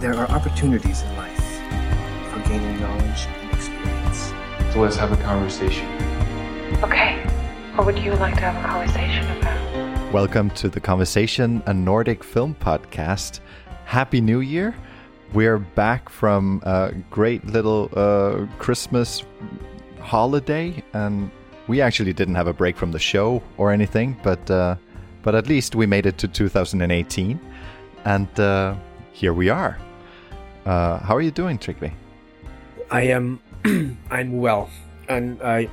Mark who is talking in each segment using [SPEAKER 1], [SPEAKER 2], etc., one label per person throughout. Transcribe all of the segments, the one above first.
[SPEAKER 1] there are opportunities in life for gaining knowledge and experience.
[SPEAKER 2] So let's have a conversation.
[SPEAKER 3] Okay, what would you like to have a conversation about?
[SPEAKER 4] Welcome to The Conversation, a Nordic film podcast. Happy New Year. We're back from a great little Christmas holiday, and we actually didn't have a break from the show or anything, but at least we made it to 2018, and here we are. How are you doing, Tryggvi?
[SPEAKER 5] I am. I'm well, and I'm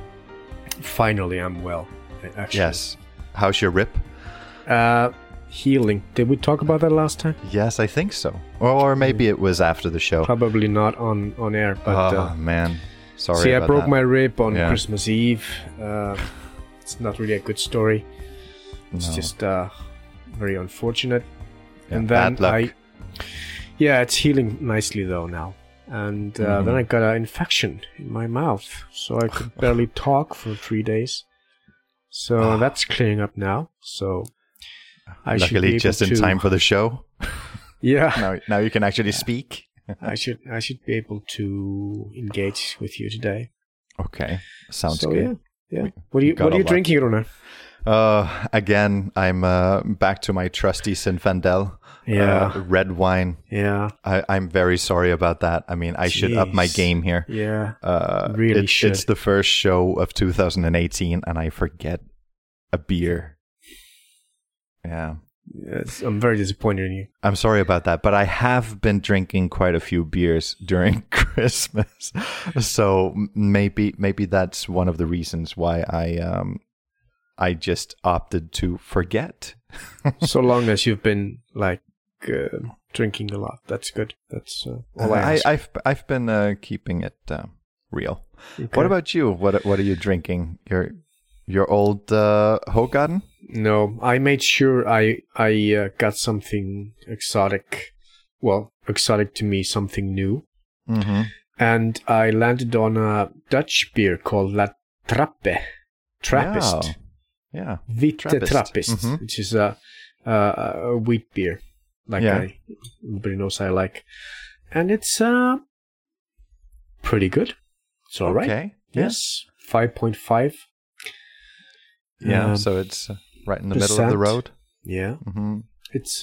[SPEAKER 5] well. Actually.
[SPEAKER 4] Yes. How's your rip?
[SPEAKER 5] Healing. Did we talk about that last time?
[SPEAKER 4] Yes, I think so. Or maybe it was after the show.
[SPEAKER 5] Probably not on air. But
[SPEAKER 4] oh man, sorry.
[SPEAKER 5] See, I
[SPEAKER 4] about
[SPEAKER 5] broke
[SPEAKER 4] that.
[SPEAKER 5] my rib on Christmas Eve. It's not really a good story. It's just very unfortunate.
[SPEAKER 4] Yeah,
[SPEAKER 5] and then
[SPEAKER 4] bad luck.
[SPEAKER 5] it's healing nicely though now. And then I got an infection in my mouth, so I could barely talk for 3 days. So that's clearing up now. So I should be
[SPEAKER 4] luckily
[SPEAKER 5] able
[SPEAKER 4] just in time for the show.
[SPEAKER 5] Yeah.
[SPEAKER 4] Now you can actually speak.
[SPEAKER 5] I should be able to engage with you today.
[SPEAKER 4] Okay, sounds
[SPEAKER 5] so,
[SPEAKER 4] good.
[SPEAKER 5] Yeah. What are you drinking, Rune?
[SPEAKER 4] Again, I'm back to my trusty Zinfandel. Red wine.
[SPEAKER 5] Yeah.
[SPEAKER 4] I'm very sorry about that. I mean, I should up my game here.
[SPEAKER 5] Yeah. Really should.
[SPEAKER 4] It's the first show of 2018, and I forget a beer. Yeah.
[SPEAKER 5] Yes, I'm very disappointed in you.
[SPEAKER 4] I'm sorry about that, but I have been drinking quite a few beers during Christmas, so maybe that's one of the reasons why I just opted to forget.
[SPEAKER 5] So long as you've been drinking a lot, that's good. That's all I ask.
[SPEAKER 4] I've been keeping it real.
[SPEAKER 5] Okay.
[SPEAKER 4] What about you? What are you drinking? Your old Hogarden?
[SPEAKER 5] No, I made sure I got something exotic. Well, exotic to me, something new.
[SPEAKER 4] Mm-hmm.
[SPEAKER 5] And I landed on a Dutch beer called La Trappe. Trappist.
[SPEAKER 4] Yeah.
[SPEAKER 5] Witte
[SPEAKER 4] Trappist.
[SPEAKER 5] Trappist, which is a wheat beer. Everybody knows I like. And it's pretty good. It's all right.
[SPEAKER 4] Okay.
[SPEAKER 5] Yes. 5.5.
[SPEAKER 4] Yeah, so it's right in the middle of the road.
[SPEAKER 5] Yeah.
[SPEAKER 4] Mm-hmm.
[SPEAKER 5] It's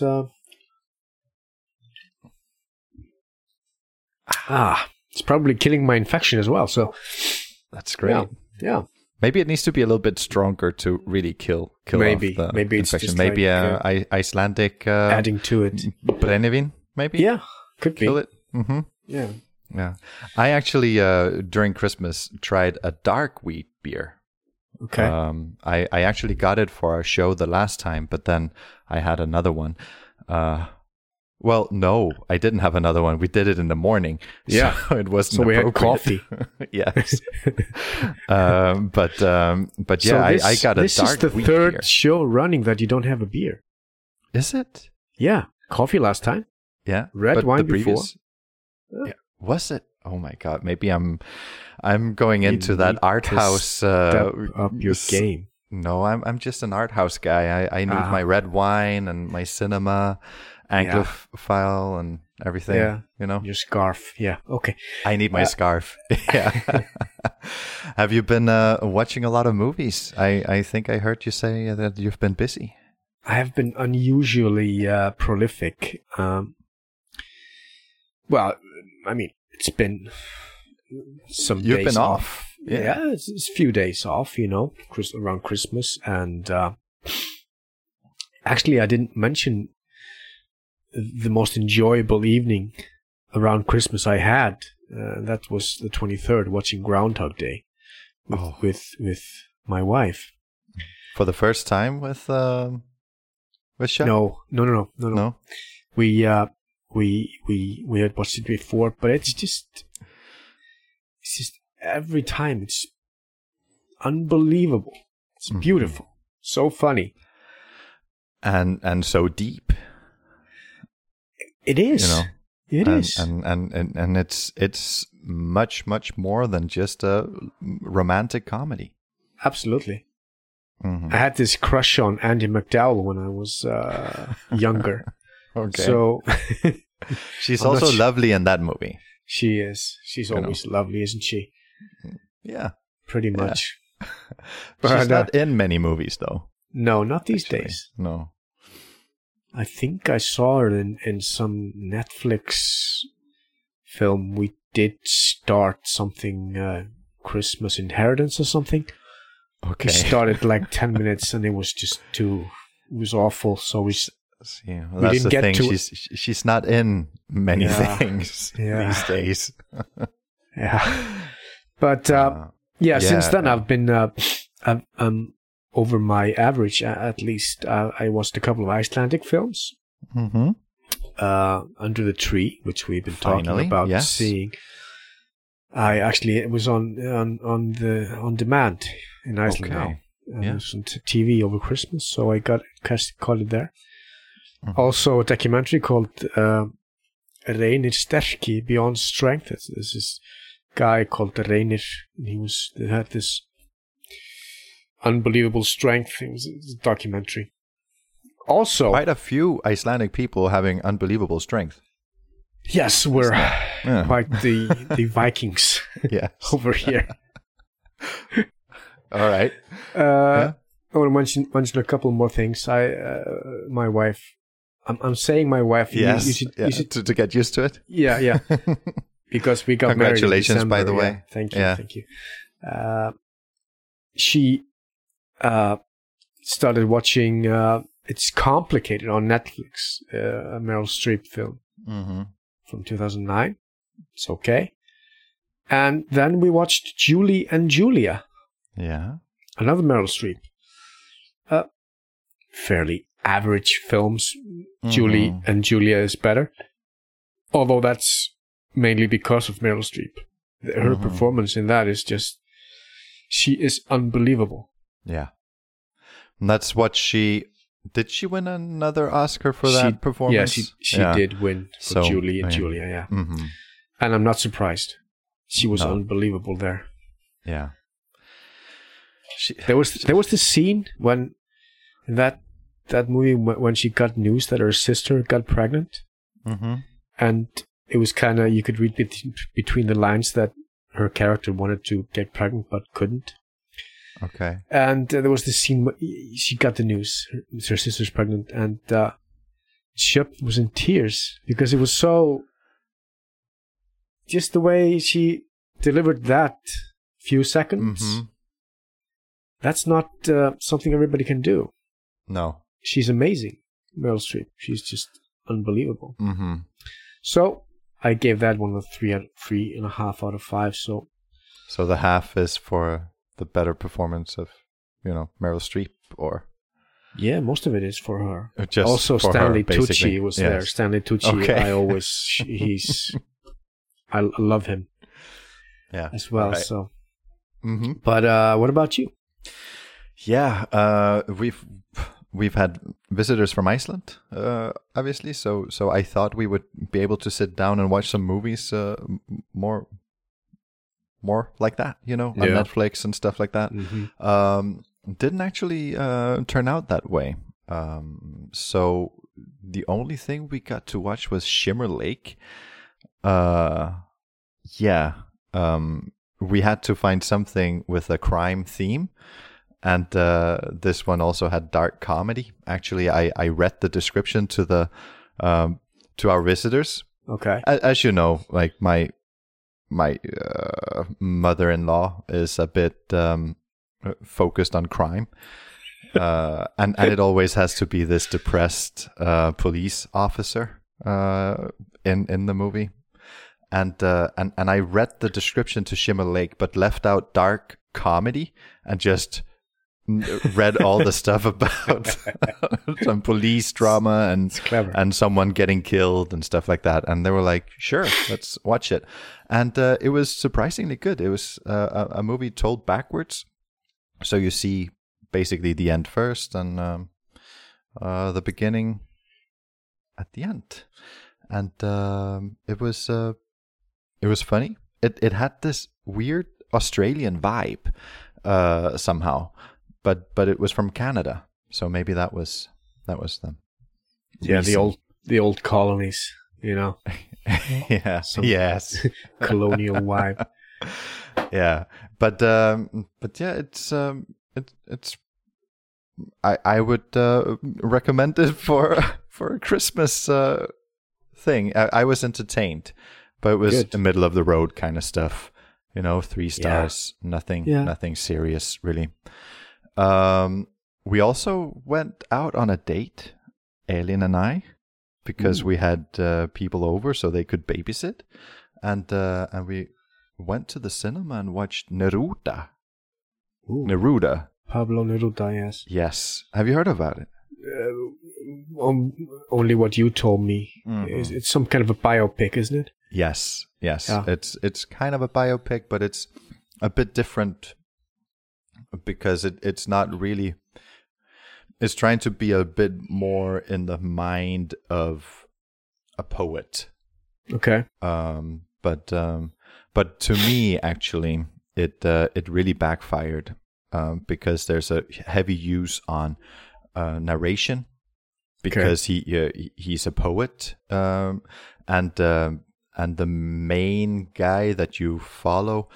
[SPEAKER 5] it's probably killing my infection as well. So
[SPEAKER 4] that's great.
[SPEAKER 5] Yeah.
[SPEAKER 4] Maybe it needs to be a little bit stronger to really kill
[SPEAKER 5] maybe.
[SPEAKER 4] off the
[SPEAKER 5] maybe it's
[SPEAKER 4] infection.
[SPEAKER 5] just
[SPEAKER 4] Maybe Icelandic
[SPEAKER 5] adding to it.
[SPEAKER 4] Brennivin, maybe.
[SPEAKER 5] Yeah, could be.
[SPEAKER 4] Kill it. Mm-hmm.
[SPEAKER 5] Yeah.
[SPEAKER 4] Yeah. I actually during Christmas tried a dark wheat beer.
[SPEAKER 5] Okay.
[SPEAKER 4] I actually got it for our show the last time, but then I had another one. Well, no, I didn't have another one. We did it in the morning.
[SPEAKER 5] Yeah.
[SPEAKER 4] So it wasn't
[SPEAKER 5] So we had
[SPEAKER 4] appropriate.
[SPEAKER 5] coffee.
[SPEAKER 4] Yes. But yeah,
[SPEAKER 5] So
[SPEAKER 4] I got a
[SPEAKER 5] this
[SPEAKER 4] dark
[SPEAKER 5] is the
[SPEAKER 4] wheat
[SPEAKER 5] third
[SPEAKER 4] beer.
[SPEAKER 5] show running that you don't have a beer.
[SPEAKER 4] Is it?
[SPEAKER 5] Yeah. Coffee last time.
[SPEAKER 4] Yeah.
[SPEAKER 5] Red
[SPEAKER 4] but
[SPEAKER 5] wine
[SPEAKER 4] the
[SPEAKER 5] before.
[SPEAKER 4] previous- Yeah. Was it? Oh my God. Maybe I'm going
[SPEAKER 5] You
[SPEAKER 4] into that
[SPEAKER 5] need
[SPEAKER 4] art
[SPEAKER 5] to
[SPEAKER 4] house.
[SPEAKER 5] Step up your game.
[SPEAKER 4] No, I'm just an art house guy. I need my red wine and my cinema, Anglophile and everything.
[SPEAKER 5] Yeah.
[SPEAKER 4] You know,
[SPEAKER 5] Your scarf. Yeah. Okay.
[SPEAKER 4] I need my scarf. Yeah. Have you been watching a lot of movies? I think I heard you say that you've been busy.
[SPEAKER 5] I have been unusually prolific. Well, I mean, it's been some days
[SPEAKER 4] You've been
[SPEAKER 5] off.
[SPEAKER 4] off.
[SPEAKER 5] Yeah, it's a few days off, around Christmas. And actually, I didn't mention the most enjoyable evening around Christmas I had. That was the 23rd, watching Groundhog Day with my wife.
[SPEAKER 4] For the first time with Shep?
[SPEAKER 5] No.
[SPEAKER 4] No?
[SPEAKER 5] We had watched it before, but it's just every time it's unbelievable. It's beautiful, so funny,
[SPEAKER 4] and so deep.
[SPEAKER 5] It is. It is.
[SPEAKER 4] And it's much more than just a romantic comedy.
[SPEAKER 5] Absolutely.
[SPEAKER 4] Mm-hmm.
[SPEAKER 5] I had this crush on Andy McDowell when I was younger.
[SPEAKER 4] Okay.
[SPEAKER 5] So
[SPEAKER 4] She's
[SPEAKER 5] I'm not
[SPEAKER 4] also
[SPEAKER 5] su-
[SPEAKER 4] lovely in that movie.
[SPEAKER 5] She is. She's
[SPEAKER 4] You know.
[SPEAKER 5] always lovely, isn't she?
[SPEAKER 4] Yeah.
[SPEAKER 5] Pretty
[SPEAKER 4] Yeah.
[SPEAKER 5] much.
[SPEAKER 4] She's not in many movies, though.
[SPEAKER 5] No, not these
[SPEAKER 4] actually.
[SPEAKER 5] days.
[SPEAKER 4] No.
[SPEAKER 5] I think I saw her in some Netflix film. We did start something, Christmas Inheritance or something.
[SPEAKER 4] Okay.
[SPEAKER 5] We started like 10 minutes and it was just it was awful. So we
[SPEAKER 4] See, well,
[SPEAKER 5] we
[SPEAKER 4] that's
[SPEAKER 5] didn't
[SPEAKER 4] the
[SPEAKER 5] get
[SPEAKER 4] thing.
[SPEAKER 5] to-
[SPEAKER 4] She's not in many
[SPEAKER 5] Yeah.
[SPEAKER 4] things
[SPEAKER 5] Yeah.
[SPEAKER 4] these days.
[SPEAKER 5] yeah. But
[SPEAKER 4] Uh,
[SPEAKER 5] since then
[SPEAKER 4] yeah.
[SPEAKER 5] I've been over my average at least. I watched a couple of Icelandic films.
[SPEAKER 4] Mm-hmm.
[SPEAKER 5] Under the Tree, which we've been
[SPEAKER 4] Finally,
[SPEAKER 5] talking about
[SPEAKER 4] yes.
[SPEAKER 5] seeing. It was on demand in Iceland
[SPEAKER 4] Okay.
[SPEAKER 5] now.
[SPEAKER 4] Yeah.
[SPEAKER 5] It was on TV over Christmas, so I caught it there.
[SPEAKER 4] Mhm.
[SPEAKER 5] Also, a documentary called Reynir Sterki Beyond Strength. There's this guy called Reynir, and he had this unbelievable strength. It was a documentary. Also,
[SPEAKER 4] Quite a few Icelandic people having unbelievable strength.
[SPEAKER 5] yes, we're
[SPEAKER 4] Yeah.
[SPEAKER 5] like the Vikings
[SPEAKER 4] Yes.
[SPEAKER 5] over here.
[SPEAKER 4] All right. Yeah.
[SPEAKER 5] I want to mention a couple more things. My wife. I'm saying my wife.
[SPEAKER 4] Yes.
[SPEAKER 5] You should,
[SPEAKER 4] to get used to it.
[SPEAKER 5] yeah. Because we got married in
[SPEAKER 4] Congratulations, by
[SPEAKER 5] December,
[SPEAKER 4] the
[SPEAKER 5] yeah.
[SPEAKER 4] way.
[SPEAKER 5] Thank you.
[SPEAKER 4] Yeah.
[SPEAKER 5] Thank you. She started watching. It's Complicated on Netflix. A Meryl Streep film
[SPEAKER 4] Mm-hmm.
[SPEAKER 5] from 2009. It's okay. And then we watched Julie and Julia,
[SPEAKER 4] Yeah.
[SPEAKER 5] another Meryl Streep. Fairly average films. Julie
[SPEAKER 4] Mhm.
[SPEAKER 5] and Julia is better. Although that's mainly because of Meryl Streep. Her
[SPEAKER 4] Mhm.
[SPEAKER 5] performance in that is just... She is unbelievable.
[SPEAKER 4] Yeah. And that's what she... Did she win another Oscar for that performance?
[SPEAKER 5] Yeah, she did win for
[SPEAKER 4] So,
[SPEAKER 5] Julie and
[SPEAKER 4] yeah.
[SPEAKER 5] Julia, yeah.
[SPEAKER 4] Mm-hmm.
[SPEAKER 5] And I'm not surprised. She was
[SPEAKER 4] No.
[SPEAKER 5] unbelievable there.
[SPEAKER 4] Yeah.
[SPEAKER 5] There was this scene when in that movie when she got news that her sister got pregnant,
[SPEAKER 4] Mm-hmm.
[SPEAKER 5] and it was kind of, you could read between the lines that her character wanted to get pregnant but couldn't.
[SPEAKER 4] Okay.
[SPEAKER 5] And there was this scene where she got the news her sister's pregnant, and she was in tears because it was so, just the way she delivered that few seconds.
[SPEAKER 4] Mm-hmm.
[SPEAKER 5] That's not something everybody can do.
[SPEAKER 4] No.
[SPEAKER 5] She's amazing, Meryl Streep. She's just unbelievable.
[SPEAKER 4] Mm-hmm.
[SPEAKER 5] So I gave that one a 3.5 out of 5. So
[SPEAKER 4] So the half is for the better performance of, Meryl Streep, or
[SPEAKER 5] yeah, most of it is for her.
[SPEAKER 4] just
[SPEAKER 5] Also,
[SPEAKER 4] for
[SPEAKER 5] Stanley
[SPEAKER 4] her, basically.
[SPEAKER 5] Tucci was
[SPEAKER 4] Yes.
[SPEAKER 5] there. Stanley Tucci,
[SPEAKER 4] Okay.
[SPEAKER 5] I love him
[SPEAKER 4] Yeah.
[SPEAKER 5] as well.
[SPEAKER 4] Right.
[SPEAKER 5] So,
[SPEAKER 4] Mm-hmm.
[SPEAKER 5] but what about you?
[SPEAKER 4] Yeah, we've had visitors from Iceland, obviously. So I thought we would be able to sit down and watch some movies, more like that, on
[SPEAKER 5] Yeah.
[SPEAKER 4] Netflix and stuff like that.
[SPEAKER 5] Mm-hmm.
[SPEAKER 4] Didn't actually turn out that way. So the only thing we got to watch was Shimmer Lake. We had to find something with a crime theme. And this one also had dark comedy. Actually, I read the description to our visitors.
[SPEAKER 5] Okay.
[SPEAKER 4] As you know, like my mother-in-law is a bit focused on crime, and it always has to be this depressed police officer in the movie. And I read the description to Shimmer Lake, but left out dark comedy and just read all the stuff about some police drama and someone getting killed and stuff like that. And they were like, sure, let's watch it. And it was surprisingly good. It was a movie told backwards. So you see basically the end first and the beginning at the end. And it was funny. It had this weird Australian vibe somehow. But it was from Canada, so maybe that was them.
[SPEAKER 5] Yeah, the old colonies, you know,
[SPEAKER 4] Yeah. Yes.
[SPEAKER 5] colonial vibe.
[SPEAKER 4] Yeah. But yeah, it's I would recommend it for a Christmas thing. I was entertained, but it was
[SPEAKER 5] Good.
[SPEAKER 4] the middle of the road kind of stuff. 3 stars, nothing serious really. We also went out on a date, Elin and I, because we had people over so they could babysit, and we went to the cinema and watched Neruda.
[SPEAKER 5] Ooh.
[SPEAKER 4] Neruda.
[SPEAKER 5] Pablo Neruda, yes.
[SPEAKER 4] Yes. Have you heard about it?
[SPEAKER 5] Only what you told me.
[SPEAKER 4] Mhm.
[SPEAKER 5] It's some kind of a biopic, isn't it?
[SPEAKER 4] Yes.
[SPEAKER 5] Yeah.
[SPEAKER 4] It's kind of a biopic, but it's a bit different because it's not really. It's trying to be a bit more in the mind of a poet.
[SPEAKER 5] Okay.
[SPEAKER 4] But to me, actually, it really backfired because there's a heavy use on narration because he's a poet, and the main guy that you follow,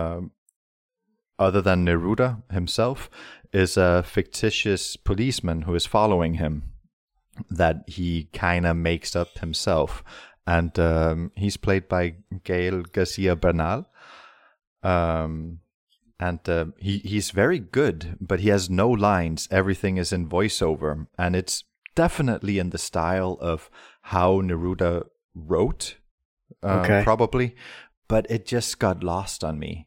[SPEAKER 4] other than Neruda himself, is a fictitious policeman who is following him that he kind of makes up himself. And he's played by Gael Garcia Bernal. He's very good, but he has no lines. Everything is in voiceover. And it's definitely in the style of how Neruda wrote, probably. But it just got lost on me.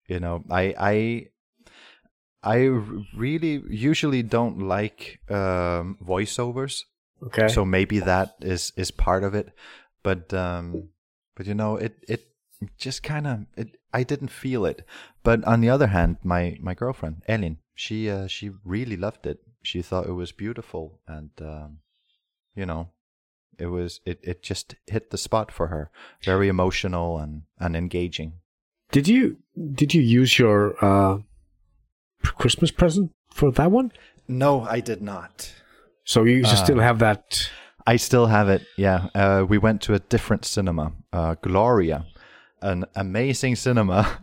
[SPEAKER 4] I really usually don't like voiceovers.
[SPEAKER 5] Okay.
[SPEAKER 4] So maybe that is part of it. But it just kind of I didn't feel it. But on the other hand, my girlfriend Elin, she really loved it. She thought it was beautiful, and it just hit the spot for her. Very emotional and engaging.
[SPEAKER 5] Did you use your Christmas present for that one?
[SPEAKER 4] No, I did not.
[SPEAKER 5] So you still have that?
[SPEAKER 4] I still have it, yeah. We went to a different cinema, Gloria, an amazing cinema.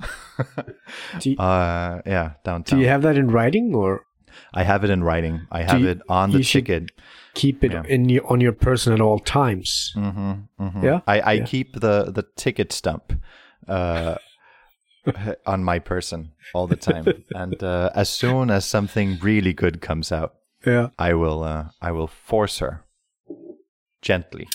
[SPEAKER 4] Downtown.
[SPEAKER 5] Do you have that in writing, or?
[SPEAKER 4] I have it in writing. I have it on the ticket.
[SPEAKER 5] Keep it on your person at all times.
[SPEAKER 4] Mm-hmm, mm-hmm.
[SPEAKER 5] Yeah?
[SPEAKER 4] I keep the ticket stump on my person all the time. And as soon as something really good comes out, I will force her. Gently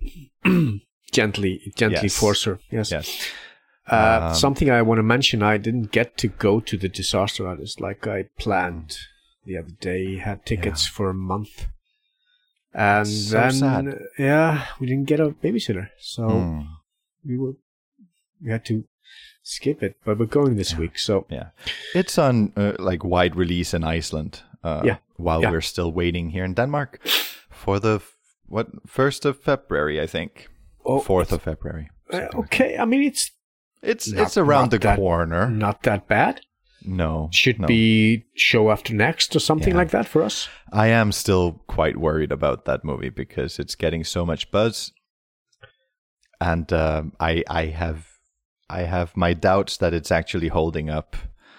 [SPEAKER 5] yes. Force her. Yes. Something I want to mention, I didn't get to go to the Disaster Artist like I planned the other day. Had tickets for a month. And
[SPEAKER 4] so
[SPEAKER 5] then,
[SPEAKER 4] sad.
[SPEAKER 5] We didn't get a babysitter. So we had to skip it. But we're going this week, so.
[SPEAKER 4] Yeah. It's on wide release in Iceland while we're still waiting here in Denmark for the 1st of February, I think. 4th of February.
[SPEAKER 5] Okay, I mean
[SPEAKER 4] it's around the corner.
[SPEAKER 5] Not that bad.
[SPEAKER 4] No.
[SPEAKER 5] Should be show after next or something like that for us.
[SPEAKER 4] I am still quite worried about that movie because it's getting so much buzz, and I have my doubts that it's actually holding up.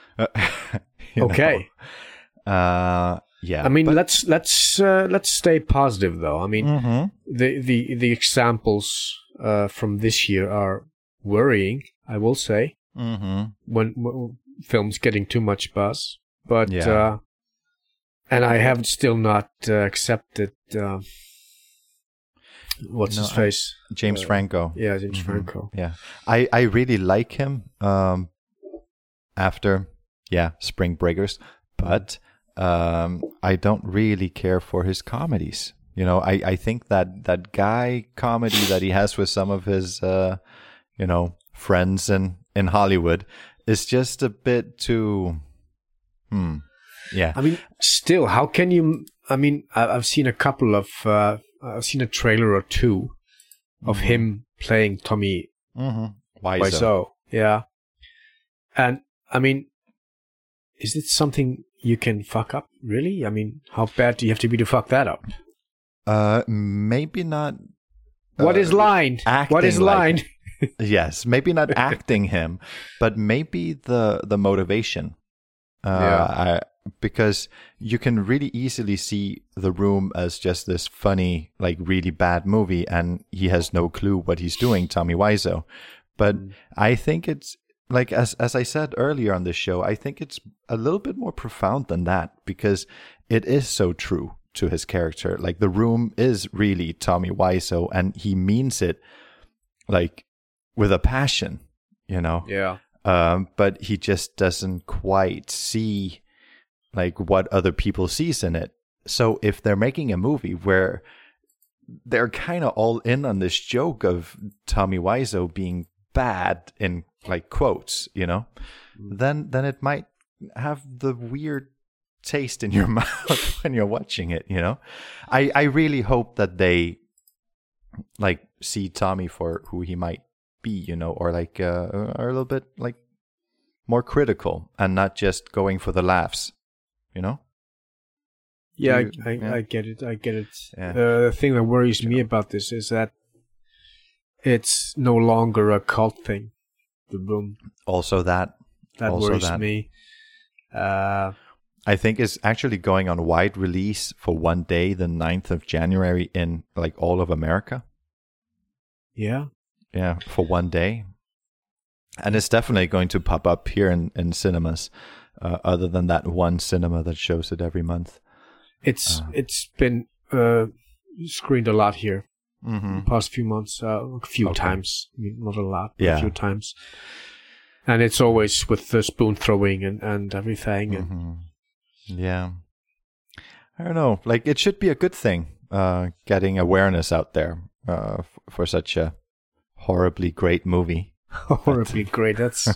[SPEAKER 5] Okay.
[SPEAKER 4] Yeah.
[SPEAKER 5] I mean, let's stay positive though. I mean, the examples from this year are worrying, I will say. When films getting too much buzz, but and I have still not accepted what's his face,
[SPEAKER 4] James Franco.
[SPEAKER 5] Yeah, James Franco.
[SPEAKER 4] Yeah, I really like him after Spring Breakers, but I don't really care for his comedies. I think that guy comedy that he has with some of his friends in Hollywood is just a bit too yeah.
[SPEAKER 5] I mean, still, how can you? I mean, I've seen a couple of I've seen a trailer or two of him playing Tommy Wiseau. Yeah, and I mean, is it something you can fuck up? Really? I mean, how bad do you have to be to fuck that up?
[SPEAKER 4] Maybe not
[SPEAKER 5] What is line? What is line?
[SPEAKER 4] Yes, maybe not acting him, but maybe the motivation. Because you can really easily see The Room as just this funny, like really bad movie, and he has no clue what he's doing, Tommy Wiseau. But I think it's like, as I said earlier on this show, I think it's a little bit more profound than that, because it is so true to his character. Like, The Room is really Tommy Wiseau, and he means it like with a passion, you know?
[SPEAKER 5] Yeah.
[SPEAKER 4] But he just doesn't quite see like what other people sees in it. So if they're making a movie where they're kind of all in on this joke of Tommy Wiseau being bad in like quotes, you know, then it might have the weird taste in your mouth when you're watching it, you know. I really hope that they like see Tommy for who he might be, you know, or like are a little bit like more critical and not just going for the laughs, you know.
[SPEAKER 5] Yeah, I get it.
[SPEAKER 4] Yeah.
[SPEAKER 5] The thing that worries me about this is that it's no longer a cult thing. The Room.
[SPEAKER 4] Also that
[SPEAKER 5] worries me.
[SPEAKER 4] I think is actually going on wide release for one day, the 9th of January in like all of America.
[SPEAKER 5] Yeah.
[SPEAKER 4] Yeah, for one day. And it's definitely going to pop up here in cinemas, other than that one cinema that shows it every month.
[SPEAKER 5] It's been screened a lot here the past few months, a few times. I mean, not a lot, but a few times. And it's always with the spoon throwing and everything. And
[SPEAKER 4] yeah. I don't know. Like, it should be a good thing, getting awareness out there for such a horribly great movie.
[SPEAKER 5] Horribly great. That's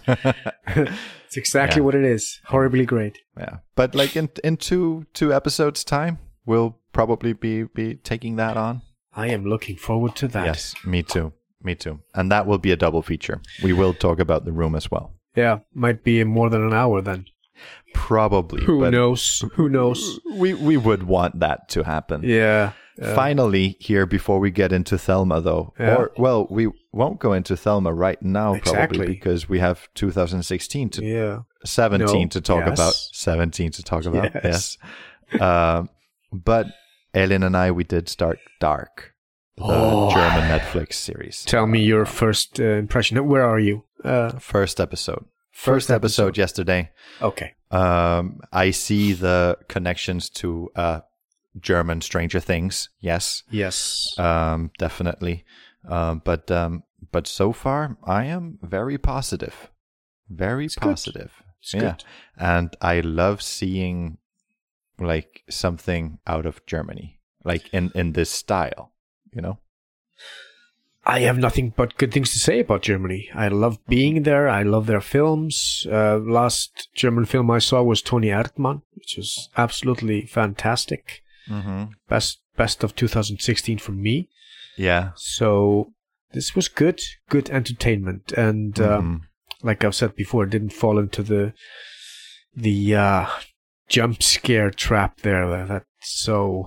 [SPEAKER 5] exactly what it is. Horribly great.
[SPEAKER 4] Yeah. But like in two episodes time, we'll probably be taking that on.
[SPEAKER 5] I am looking forward to that.
[SPEAKER 4] Yes, me too. And that will be a double feature. We will talk about The Room as well.
[SPEAKER 5] Yeah, might be in more than an hour then.
[SPEAKER 4] Probably.
[SPEAKER 5] Who knows?
[SPEAKER 4] We would want that to happen.
[SPEAKER 5] Yeah.
[SPEAKER 4] Finally, here before we get into Thelma, though, we won't go into Thelma right now, probably because we have 2016 to 17 to talk about. 17 to talk about. Yes. But Elin and I, we did start Dark, the German Netflix series.
[SPEAKER 5] Tell me your first impression. Where are you?
[SPEAKER 4] First episode. First episode yesterday.
[SPEAKER 5] Okay.
[SPEAKER 4] I see the connections to German Stranger Things. Yes. Definitely. But so far I am very positive. It's positive. Good. And I love seeing like something out of Germany, like in this style, you know.
[SPEAKER 5] I have nothing but good things to say about Germany. I love being there. I love their films. Last German film I saw was Toni Erdmann, which was absolutely fantastic. Best of 2016 for me. Yeah. So this was good entertainment, and like I've said before, it didn't fall into the jump scare trap there. That's so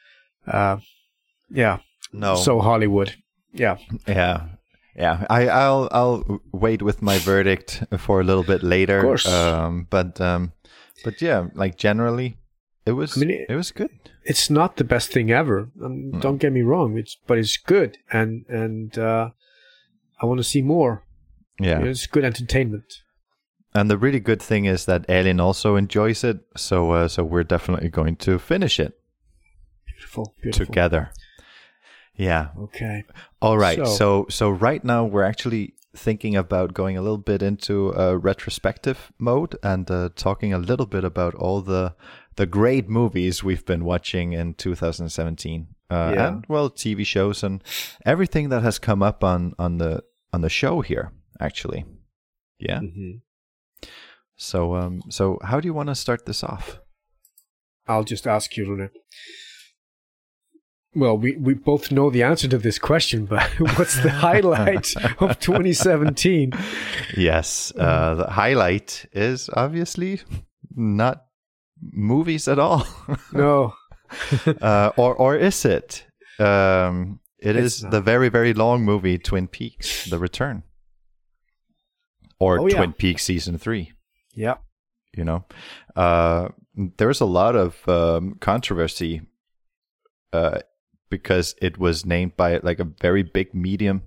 [SPEAKER 5] so Hollywood. Yeah. I'll
[SPEAKER 4] wait with my verdict for a little bit later.
[SPEAKER 5] Of course.
[SPEAKER 4] But yeah, like generally, it was good.
[SPEAKER 5] It's not the best thing ever. Don't get me wrong. But it's good, and I want to see more. Yeah, it's good entertainment.
[SPEAKER 4] And the really good thing is that Elin also enjoys it, so we're definitely going to finish it.
[SPEAKER 5] Beautiful.
[SPEAKER 4] Together. Yeah.
[SPEAKER 5] Okay.
[SPEAKER 4] All right. So right now we're actually thinking about going a little bit into a retrospective mode and talking a little bit about all the great movies we've been watching in 2017. And well, TV shows and everything that has come up on the show here, actually. Yeah. So how do you want to start this off?
[SPEAKER 5] I'll just ask you, Rune. Well, we both know the answer to this question, but what's the highlight of 2017?
[SPEAKER 4] Yes, the highlight is obviously not movies at all.
[SPEAKER 5] No.
[SPEAKER 4] Or is it? It
[SPEAKER 5] It's
[SPEAKER 4] is
[SPEAKER 5] not.
[SPEAKER 4] the very, very long movie Twin Peaks: The Return, or
[SPEAKER 5] Oh, yeah.
[SPEAKER 4] Twin Peaks Season 3.
[SPEAKER 5] Yeah.
[SPEAKER 4] You know, there's a lot of controversy because it was named by like a very big medium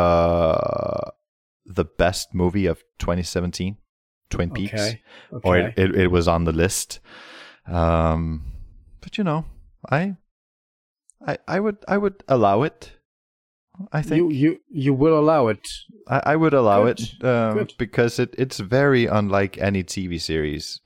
[SPEAKER 4] the best movie of 2017, Twin Peaks,
[SPEAKER 5] Okay.
[SPEAKER 4] or it was on the list. But you know, I would allow it. I think
[SPEAKER 5] You will allow it.
[SPEAKER 4] I would allow
[SPEAKER 5] Good.
[SPEAKER 4] it
[SPEAKER 5] Good.
[SPEAKER 4] because it's very unlike any TV series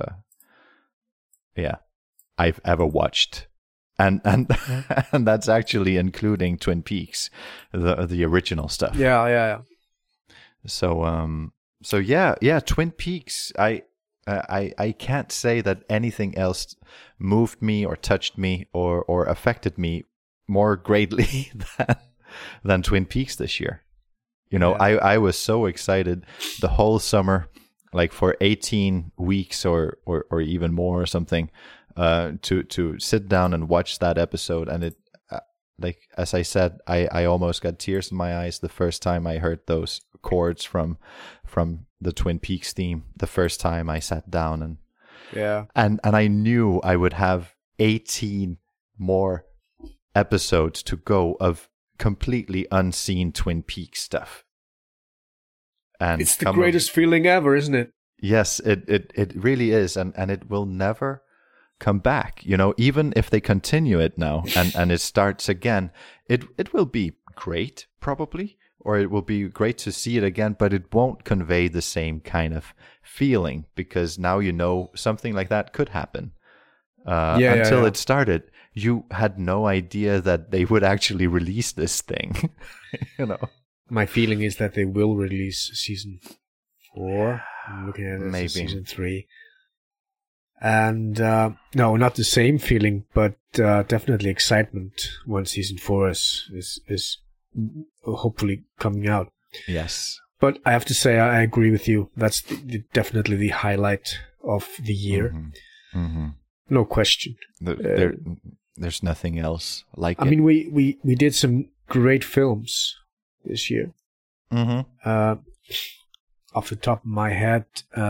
[SPEAKER 4] I've ever watched. And and that's actually including Twin Peaks, the original stuff.
[SPEAKER 5] Yeah.
[SPEAKER 4] So yeah, Twin Peaks. I can't say that anything else moved me or touched me or affected me more greatly than Twin Peaks this year. You know,
[SPEAKER 5] Yeah.
[SPEAKER 4] I was so excited the whole summer, like for 18 weeks or even more or something, to sit down and watch that episode. And it, like as I said, I almost got tears in my eyes the first time I heard those chords from the Twin Peaks theme. The first time I sat down and I knew I would have 18 more episodes to go of completely unseen Twin Peaks stuff. And
[SPEAKER 5] It's the greatest feeling ever, isn't it?
[SPEAKER 4] Yes, it really is, and it will never come back. You know, even if they continue it now and it starts again, it will be great probably, or it will be great to see it again, but it won't convey the same kind of feeling because now you know something like that could happen. Until it started, you had no idea that they would actually release this thing. You know.
[SPEAKER 5] My feeling is that they will release season 4. I'm looking at it as
[SPEAKER 4] Maybe.
[SPEAKER 5] season 3. And no, not the same feeling, but definitely excitement when season 4 is hopefully coming out.
[SPEAKER 4] Yes.
[SPEAKER 5] But I have to say, I agree with you. That's definitely the highlight of the year.
[SPEAKER 4] Mm-hmm. Mm-hmm.
[SPEAKER 5] No question.
[SPEAKER 4] There's nothing else like
[SPEAKER 5] I
[SPEAKER 4] it.
[SPEAKER 5] mean, we did some great films this year.
[SPEAKER 4] Mm-hmm.
[SPEAKER 5] Off the top of my head,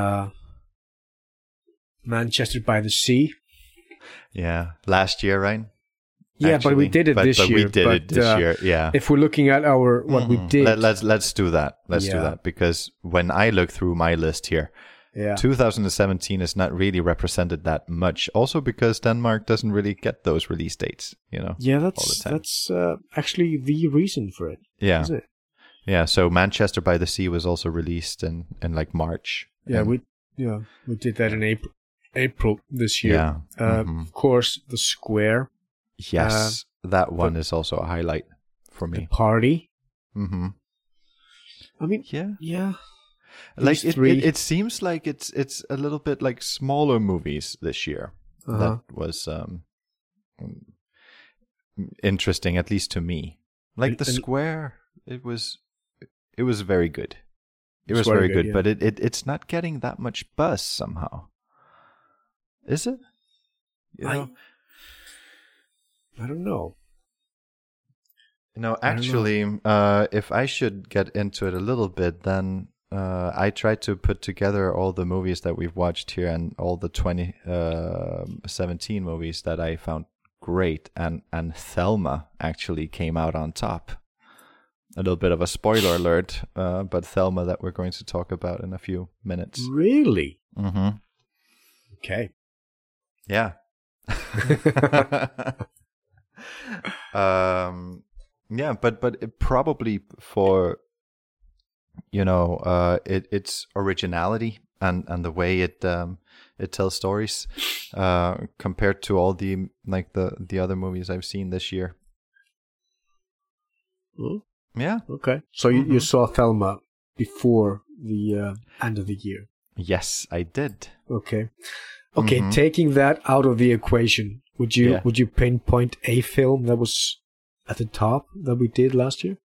[SPEAKER 5] Manchester by the Sea.
[SPEAKER 4] Yeah, last year, right?
[SPEAKER 5] Yeah, but we
[SPEAKER 4] Actually.
[SPEAKER 5] did it this
[SPEAKER 4] but
[SPEAKER 5] year.
[SPEAKER 4] we did it this year. Yeah.
[SPEAKER 5] If we're looking at what we did,
[SPEAKER 4] Let's do that. Let's do
[SPEAKER 5] Yeah.
[SPEAKER 4] that because when I look through my list here,
[SPEAKER 5] yeah,
[SPEAKER 4] 2017 is not really represented that much. Also because Denmark doesn't really get those release dates. You know.
[SPEAKER 5] yeah,
[SPEAKER 4] all the time.
[SPEAKER 5] that's actually the reason for it,
[SPEAKER 4] Yeah.
[SPEAKER 5] isn't it?
[SPEAKER 4] Yeah. So Manchester by the Sea was also released in like March.
[SPEAKER 5] Yeah,
[SPEAKER 4] And-
[SPEAKER 5] we did that in April this year.
[SPEAKER 4] Yeah. Mhm.
[SPEAKER 5] Of course, The Square,
[SPEAKER 4] Yes, that one is also a highlight for
[SPEAKER 5] The
[SPEAKER 4] me.
[SPEAKER 5] Party.
[SPEAKER 4] Mm-hmm.
[SPEAKER 5] I mean,
[SPEAKER 4] Yeah.
[SPEAKER 5] yeah,
[SPEAKER 4] Like
[SPEAKER 5] These three.
[SPEAKER 4] it seems like it's a little bit like smaller movies this year.
[SPEAKER 5] Uh-huh.
[SPEAKER 4] That was interesting, at least to me. Like The
[SPEAKER 5] And-
[SPEAKER 4] Square, it was very good. It was
[SPEAKER 5] Square
[SPEAKER 4] very
[SPEAKER 5] good,
[SPEAKER 4] good,
[SPEAKER 5] yeah.
[SPEAKER 4] but it's not getting that much buzz somehow. Is it? You know?
[SPEAKER 5] I don't know.
[SPEAKER 4] No,
[SPEAKER 5] I don't know.
[SPEAKER 4] actually, if I should get into it a little bit, then I tried to put together all the movies that we've watched here and all the 2017 movies that I found great, and Thelma actually came out on top. A little bit of a spoiler alert, but Thelma that we're going to talk about in a few minutes.
[SPEAKER 5] Really?
[SPEAKER 4] Mm-hmm.
[SPEAKER 5] Okay.
[SPEAKER 4] Yeah. Yeah, but it probably for its originality and the way it tells stories compared to all the other movies I've seen this year.
[SPEAKER 5] Oh,
[SPEAKER 4] Yeah.
[SPEAKER 5] okay. So you saw Thelma before the end of the year.
[SPEAKER 4] Yes, I did.
[SPEAKER 5] Okay. Okay,
[SPEAKER 4] Mhm.
[SPEAKER 5] taking that out of the equation, would you
[SPEAKER 4] Yeah.
[SPEAKER 5] pinpoint a film that was at the top that we did last year?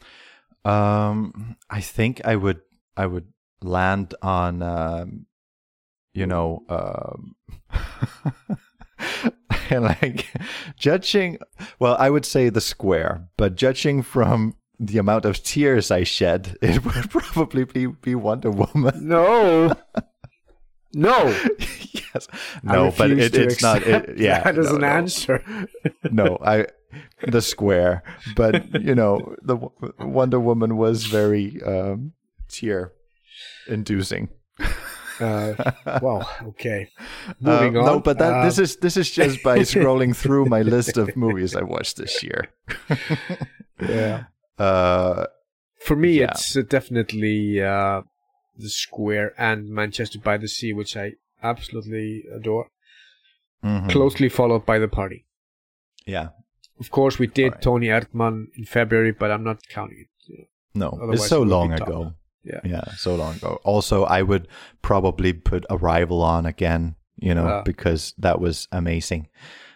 [SPEAKER 4] I think I would land on like judging. Well, I would say The Square, but judging from the amount of tears I shed, it would probably be Wonder Woman.
[SPEAKER 5] No. No.
[SPEAKER 4] Yes. No, but it's not. Yeah.
[SPEAKER 5] That is an answer.
[SPEAKER 4] No, The Square, but the Wonder Woman was very tear-inducing.
[SPEAKER 5] Well, okay. Moving on.
[SPEAKER 4] No, but this is just by scrolling through my list of movies I watched this year.
[SPEAKER 5] Yeah. For me, it's definitely The Square and Manchester by the Sea, which I absolutely adore. Mm-hmm. Closely followed by The Party.
[SPEAKER 4] Yeah.
[SPEAKER 5] Of course, we did Tony Erdmann in February, but I'm not counting it.
[SPEAKER 4] No, otherwise it's so long ago. Yeah, so long ago. Also, I would probably put Arrival on again, because that was amazing.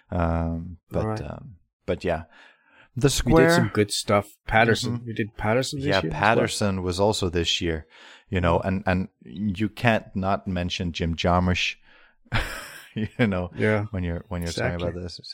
[SPEAKER 4] But yeah, The Square.
[SPEAKER 5] We did some good stuff. Patterson. Mm-hmm. We did Patterson this year.
[SPEAKER 4] Yeah, Patterson was also this year, and you can't not mention Jim Jarmusch, when you're talking about this.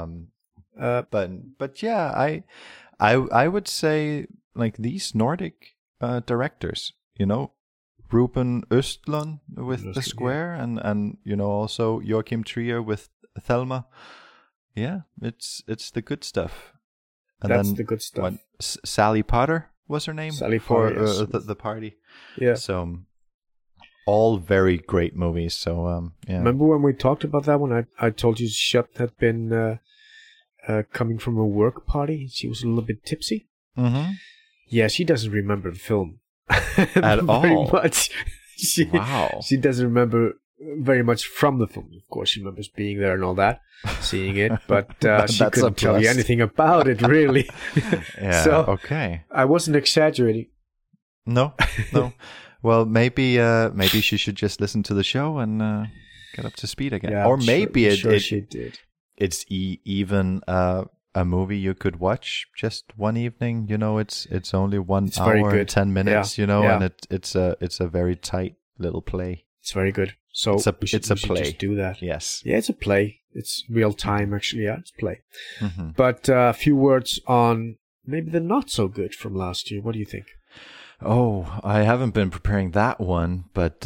[SPEAKER 4] But yeah, I would say like these Nordic directors, Ruben Östlund with The Square, and also Joachim Trier with Thelma. Yeah, it's the good stuff. And
[SPEAKER 5] that's the good stuff.
[SPEAKER 4] Sally Potter was her name?
[SPEAKER 5] Sally Potter,
[SPEAKER 4] for the Party.
[SPEAKER 5] Yeah.
[SPEAKER 4] So all very great movies. So yeah.
[SPEAKER 5] Remember when we talked about that one? I told you Shut had been coming from a work party. She was a little bit tipsy.
[SPEAKER 4] Mm-hmm.
[SPEAKER 5] Yeah, she doesn't remember the film
[SPEAKER 4] at all.
[SPEAKER 5] Very much.
[SPEAKER 4] Wow.
[SPEAKER 5] She doesn't remember very much from the film. Of course, she remembers being there and all that, seeing it, but she couldn't tell you anything about it, really.
[SPEAKER 4] Yeah.
[SPEAKER 5] So,
[SPEAKER 4] okay.
[SPEAKER 5] I wasn't exaggerating.
[SPEAKER 4] No. Well, maybe she should just listen to the show and get up to speed again. Yeah, or maybe
[SPEAKER 5] she did.
[SPEAKER 4] It's even a movie you could watch just one evening. It's only 1 hour and 10 minutes.
[SPEAKER 5] Yeah.
[SPEAKER 4] And it's a very tight little play.
[SPEAKER 5] It's very good. So it's a
[SPEAKER 4] play.
[SPEAKER 5] Just do that.
[SPEAKER 4] Yes.
[SPEAKER 5] Yeah, it's a play. It's real time, actually. Yeah, it's play.
[SPEAKER 4] Mm-hmm.
[SPEAKER 5] But a few words on maybe the not so good from last year. What do you think?
[SPEAKER 4] Oh, I haven't been preparing that one, but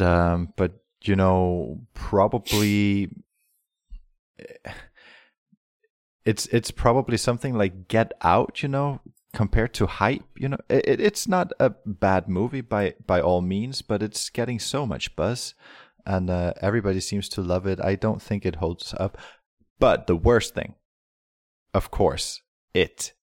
[SPEAKER 4] probably it's probably something like Get Out, compared to Hype. It's not a bad movie by all means, but it's getting so much buzz, and everybody seems to love it. I don't think it holds up. But the worst thing, of course, It.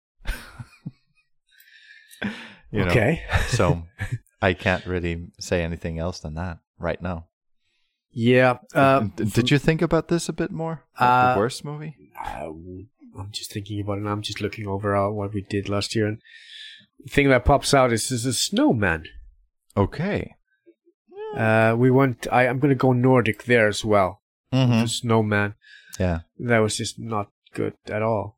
[SPEAKER 5] Okay.
[SPEAKER 4] So I can't really say anything else than that right now.
[SPEAKER 5] Yeah.
[SPEAKER 4] Did you think about this a bit more? The worst movie?
[SPEAKER 5] I'm just thinking about it, and I'm just looking over what we did last year, and the thing that pops out is a Snowman.
[SPEAKER 4] Okay.
[SPEAKER 5] We went. I'm going to go Nordic there as well.
[SPEAKER 4] Mm-hmm.
[SPEAKER 5] The Snowman.
[SPEAKER 4] Yeah.
[SPEAKER 5] That was just not good at all.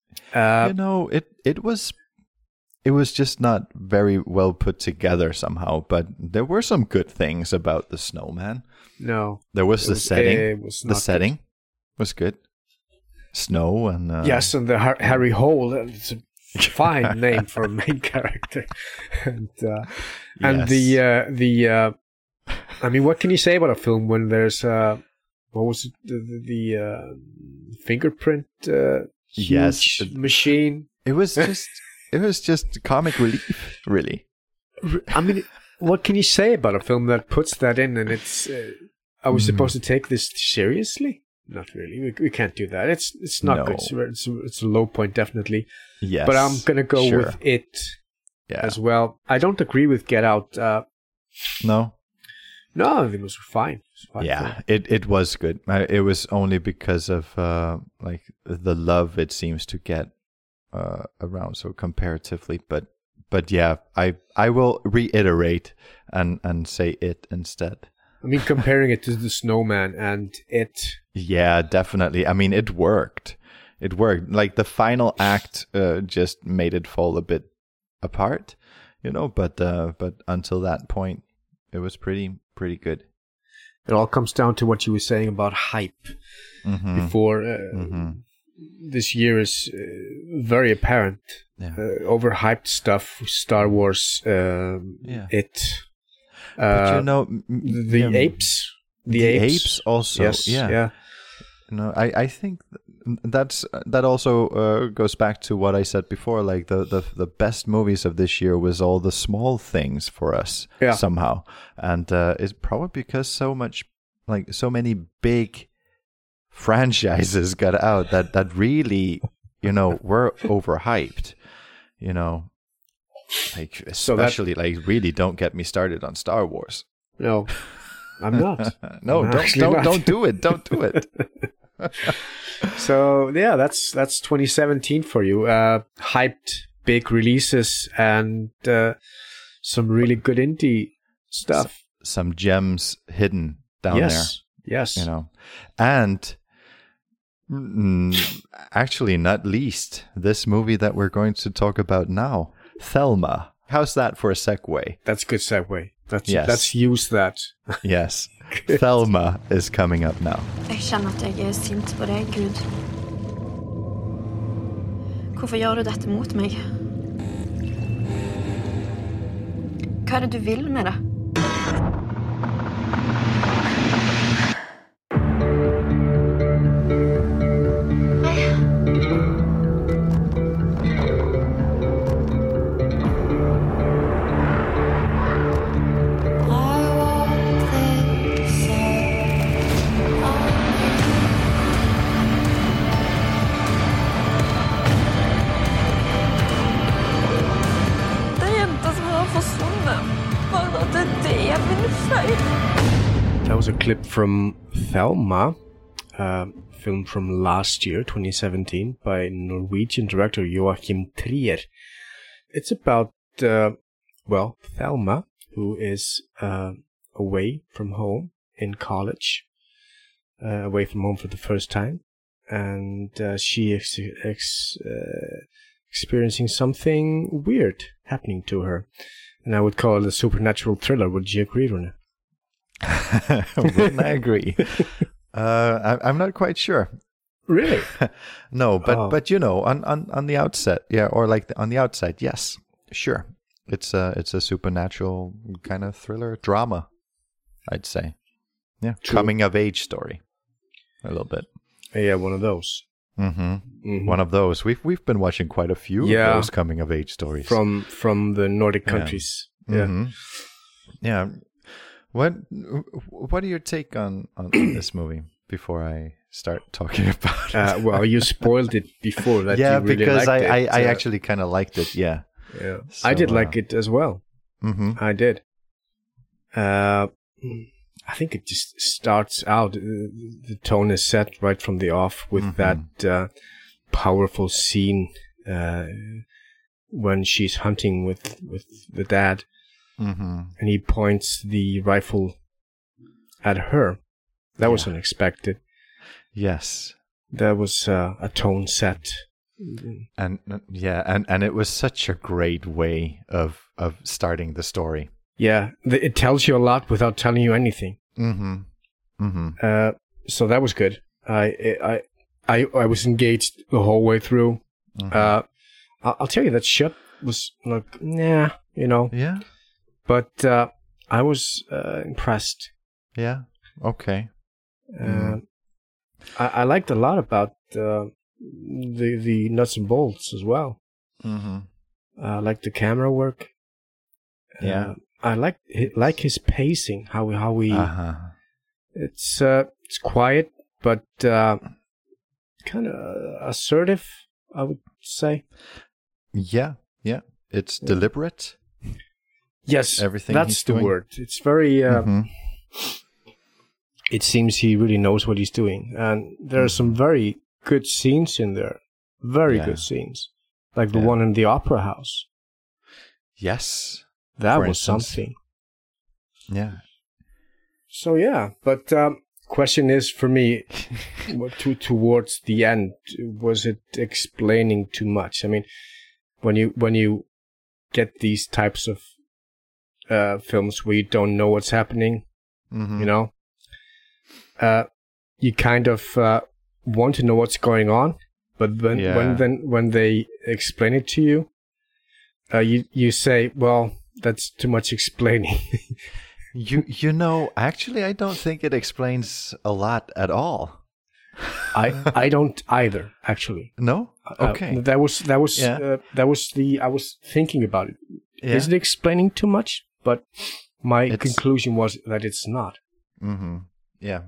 [SPEAKER 4] It was just not very well put together somehow, but there were some good things about The Snowman.
[SPEAKER 5] No.
[SPEAKER 4] There was the setting.
[SPEAKER 5] The
[SPEAKER 4] setting was good. Snow and...
[SPEAKER 5] yes, and the Harry Hole. It's a fine name for a main character. And the I mean, what can you say about a film when there's... what was it? The fingerprint huge machine?
[SPEAKER 4] It was just comic relief, really.
[SPEAKER 5] I mean, what can you say about a film that puts that in? And it's, are we supposed to take this seriously? Not really. We can't do that. It's not good. It's a low point, definitely.
[SPEAKER 4] Yes.
[SPEAKER 5] But I'm gonna go with It as well. I don't agree with Get Out.
[SPEAKER 4] No,
[SPEAKER 5] I think it was fine.
[SPEAKER 4] Yeah, it was good. It was only because of like the love it seems to get around so comparatively, but yeah, I will reiterate and say It instead.
[SPEAKER 5] I mean, comparing it to The Snowman and It.
[SPEAKER 4] Yeah, definitely. I mean, it worked. It worked. Like the final act just made it fall a bit apart, but until that point, it was pretty good.
[SPEAKER 5] It all comes down to what you were saying about hype. before. This year is very apparent.
[SPEAKER 4] Yeah.
[SPEAKER 5] Overhyped stuff, Star Wars, it.
[SPEAKER 4] But you know,
[SPEAKER 5] the apes.
[SPEAKER 4] The apes also.
[SPEAKER 5] Yes, yeah.
[SPEAKER 4] No, I think that also goes back to what I said before. Like the best movies of this year was all the small things for us somehow, and it's probably because so many big franchises got out that really, were overhyped. Like especially really don't get me started on Star Wars.
[SPEAKER 5] No, I'm not.
[SPEAKER 4] No, don't do it. Don't do it.
[SPEAKER 5] So yeah, that's 2017 for you. Hyped big releases and some really good indie stuff.
[SPEAKER 4] Some gems hidden down there.
[SPEAKER 5] Yes.
[SPEAKER 4] And actually, not least, this movie that we're going to talk about now, Thelma. How's that for a segue?
[SPEAKER 5] That's a good segue. Let's use that.
[SPEAKER 4] Yes. Thelma is coming up now.
[SPEAKER 6] Jeg kjenner at jeg sint på deg, Gud. Hvorfor gjør du dette mot meg? Hva det du vil med det?
[SPEAKER 5] That was a clip from Thelma, film from last year, 2017, by Norwegian director Joachim Trier. It's about, Thelma, who is away from home in college, away from home for the first time, and she is experiencing something weird happening to her. And I would call it a supernatural thriller. Would you agree, Rune?
[SPEAKER 4] Wouldn't I agree? I'm not quite sure.
[SPEAKER 5] Really?
[SPEAKER 4] No, but on the outset, on the outside, yes, sure. It's a supernatural kind of thriller drama, I'd say. Yeah, true. Coming of age story, a little bit.
[SPEAKER 5] Yeah, one of those.
[SPEAKER 4] One of those. We've been watching quite a few of those coming of age stories
[SPEAKER 5] from the Nordic countries. Yeah.
[SPEAKER 4] Yeah. What are your take on this movie before I start talking about it?
[SPEAKER 5] Well, you spoiled it before that.
[SPEAKER 4] Yeah,
[SPEAKER 5] you really
[SPEAKER 4] because
[SPEAKER 5] liked
[SPEAKER 4] I actually kind of liked it. Yeah.
[SPEAKER 5] Yeah. So, I did like it as well. I did. I think it just starts out. The tone is set right from the off with that powerful scene when she's hunting with the dad. And he points the rifle at her. That was unexpected.
[SPEAKER 4] Yes.
[SPEAKER 5] That was a tone set.
[SPEAKER 4] And it was such a great way of starting the story.
[SPEAKER 5] Yeah, it tells you a lot without telling you anything. So that was good. I was engaged the whole way through. I'll tell you that shot was like, Yeah. But I was impressed.
[SPEAKER 4] Yeah. Okay.
[SPEAKER 5] I liked a lot about the nuts and bolts as well. I liked the camera work.
[SPEAKER 4] Yeah.
[SPEAKER 5] I like his pacing. How he. It's quiet, but kind of assertive, I would say.
[SPEAKER 4] Yeah. It's deliberate.
[SPEAKER 5] Yes,
[SPEAKER 4] everything
[SPEAKER 5] that's the word. It's very. It seems he really knows what he's doing, and there are some very good scenes in there. Very good scenes, like the one in the opera house.
[SPEAKER 4] Yes,
[SPEAKER 5] that was something.
[SPEAKER 4] Yeah.
[SPEAKER 5] So but question is for me, towards the end, was it explaining too much? I mean, when you get these types of films where you don't know what's happening, you kind of want to know what's going on, but when they explain it to you, you say, well, that's too much explaining.
[SPEAKER 4] You know, actually, I don't think it explains a lot at all.
[SPEAKER 5] I don't either, actually.
[SPEAKER 4] No? Okay.
[SPEAKER 5] I was thinking about it.
[SPEAKER 4] Yeah.
[SPEAKER 5] Is it explaining too much? But my conclusion was that it's not.
[SPEAKER 4] Mm-hmm. Yeah.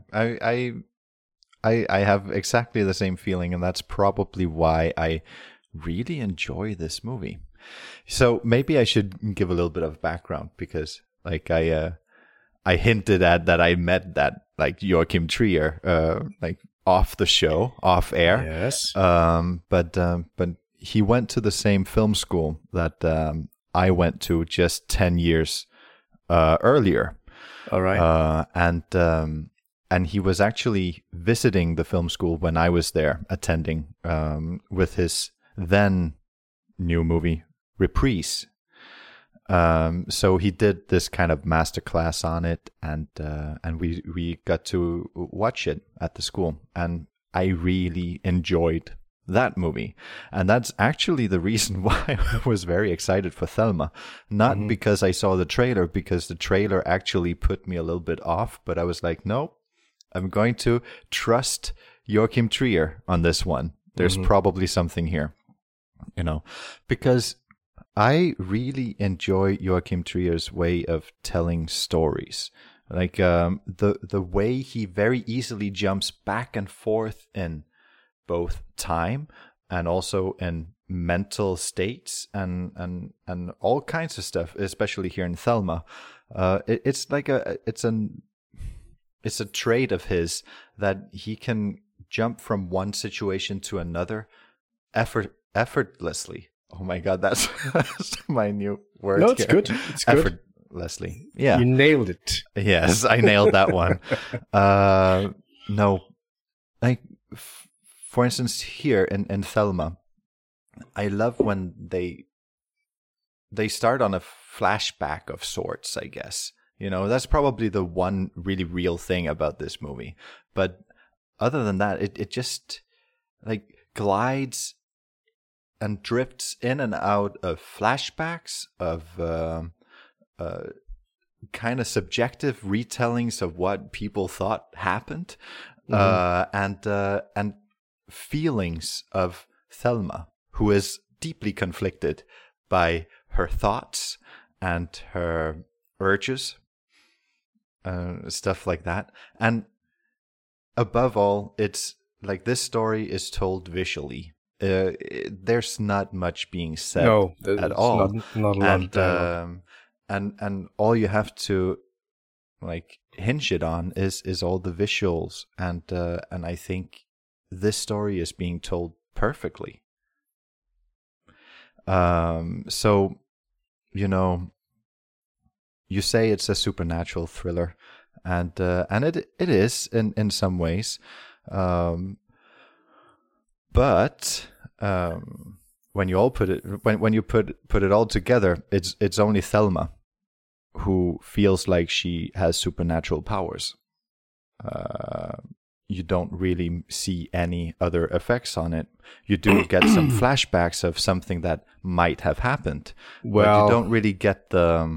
[SPEAKER 4] I have exactly the same feeling, and that's probably why I really enjoy this movie. So maybe I should give a little bit of background, because like I hinted at that I met that like Joachim Trier like off the show, off air.
[SPEAKER 5] Yes.
[SPEAKER 4] But he went to the same film school that I went to just 10 years earlier.
[SPEAKER 5] All right.
[SPEAKER 4] And he was actually visiting the film school when I was there attending with his then new movie Reprise. So he did this kind of masterclass on it, and we got to watch it at the school, and I really enjoyed that movie. And that's actually the reason why I was very excited for Thelma. Not because I saw the trailer, because the trailer actually put me a little bit off, but I was like, no, I'm going to trust Joachim Trier on this one. There's probably something here, you know, because I really enjoy Joachim Trier's way of telling stories. Like the way he very easily jumps back and forth in both time and also in mental states and all kinds of stuff, especially here in Thelma. It's a trait of his that he can jump from one situation to another effortlessly. Oh my God, that's my new word.
[SPEAKER 5] No, it's
[SPEAKER 4] here.
[SPEAKER 5] good. It's good.
[SPEAKER 4] Effortlessly. Yeah.
[SPEAKER 5] You nailed it.
[SPEAKER 4] Yes, I nailed that one. No, like, for instance, here in Thelma, I love when they start on a flashback of sorts, I guess. You know, that's probably the one really real thing about this movie. But other than that, it just like glides and drifts in and out of flashbacks, of kind of subjective retellings of what people thought happened, and feelings of Thelma, who is deeply conflicted by her thoughts and her urges, stuff like that. And above all, it's like this story is told visually. There's not much being said at all.
[SPEAKER 5] Not a lot of dialogue.
[SPEAKER 4] And all you have to like hinge it on is all the visuals, and I think this story is being told perfectly. So, you know, you say it's a supernatural thriller, and it is in some ways, but when you all put it all together, it's only Thelma who feels like she has supernatural powers. You don't really see any other effects on it. You do get some flashbacks of something that might have happened, but you don't really get the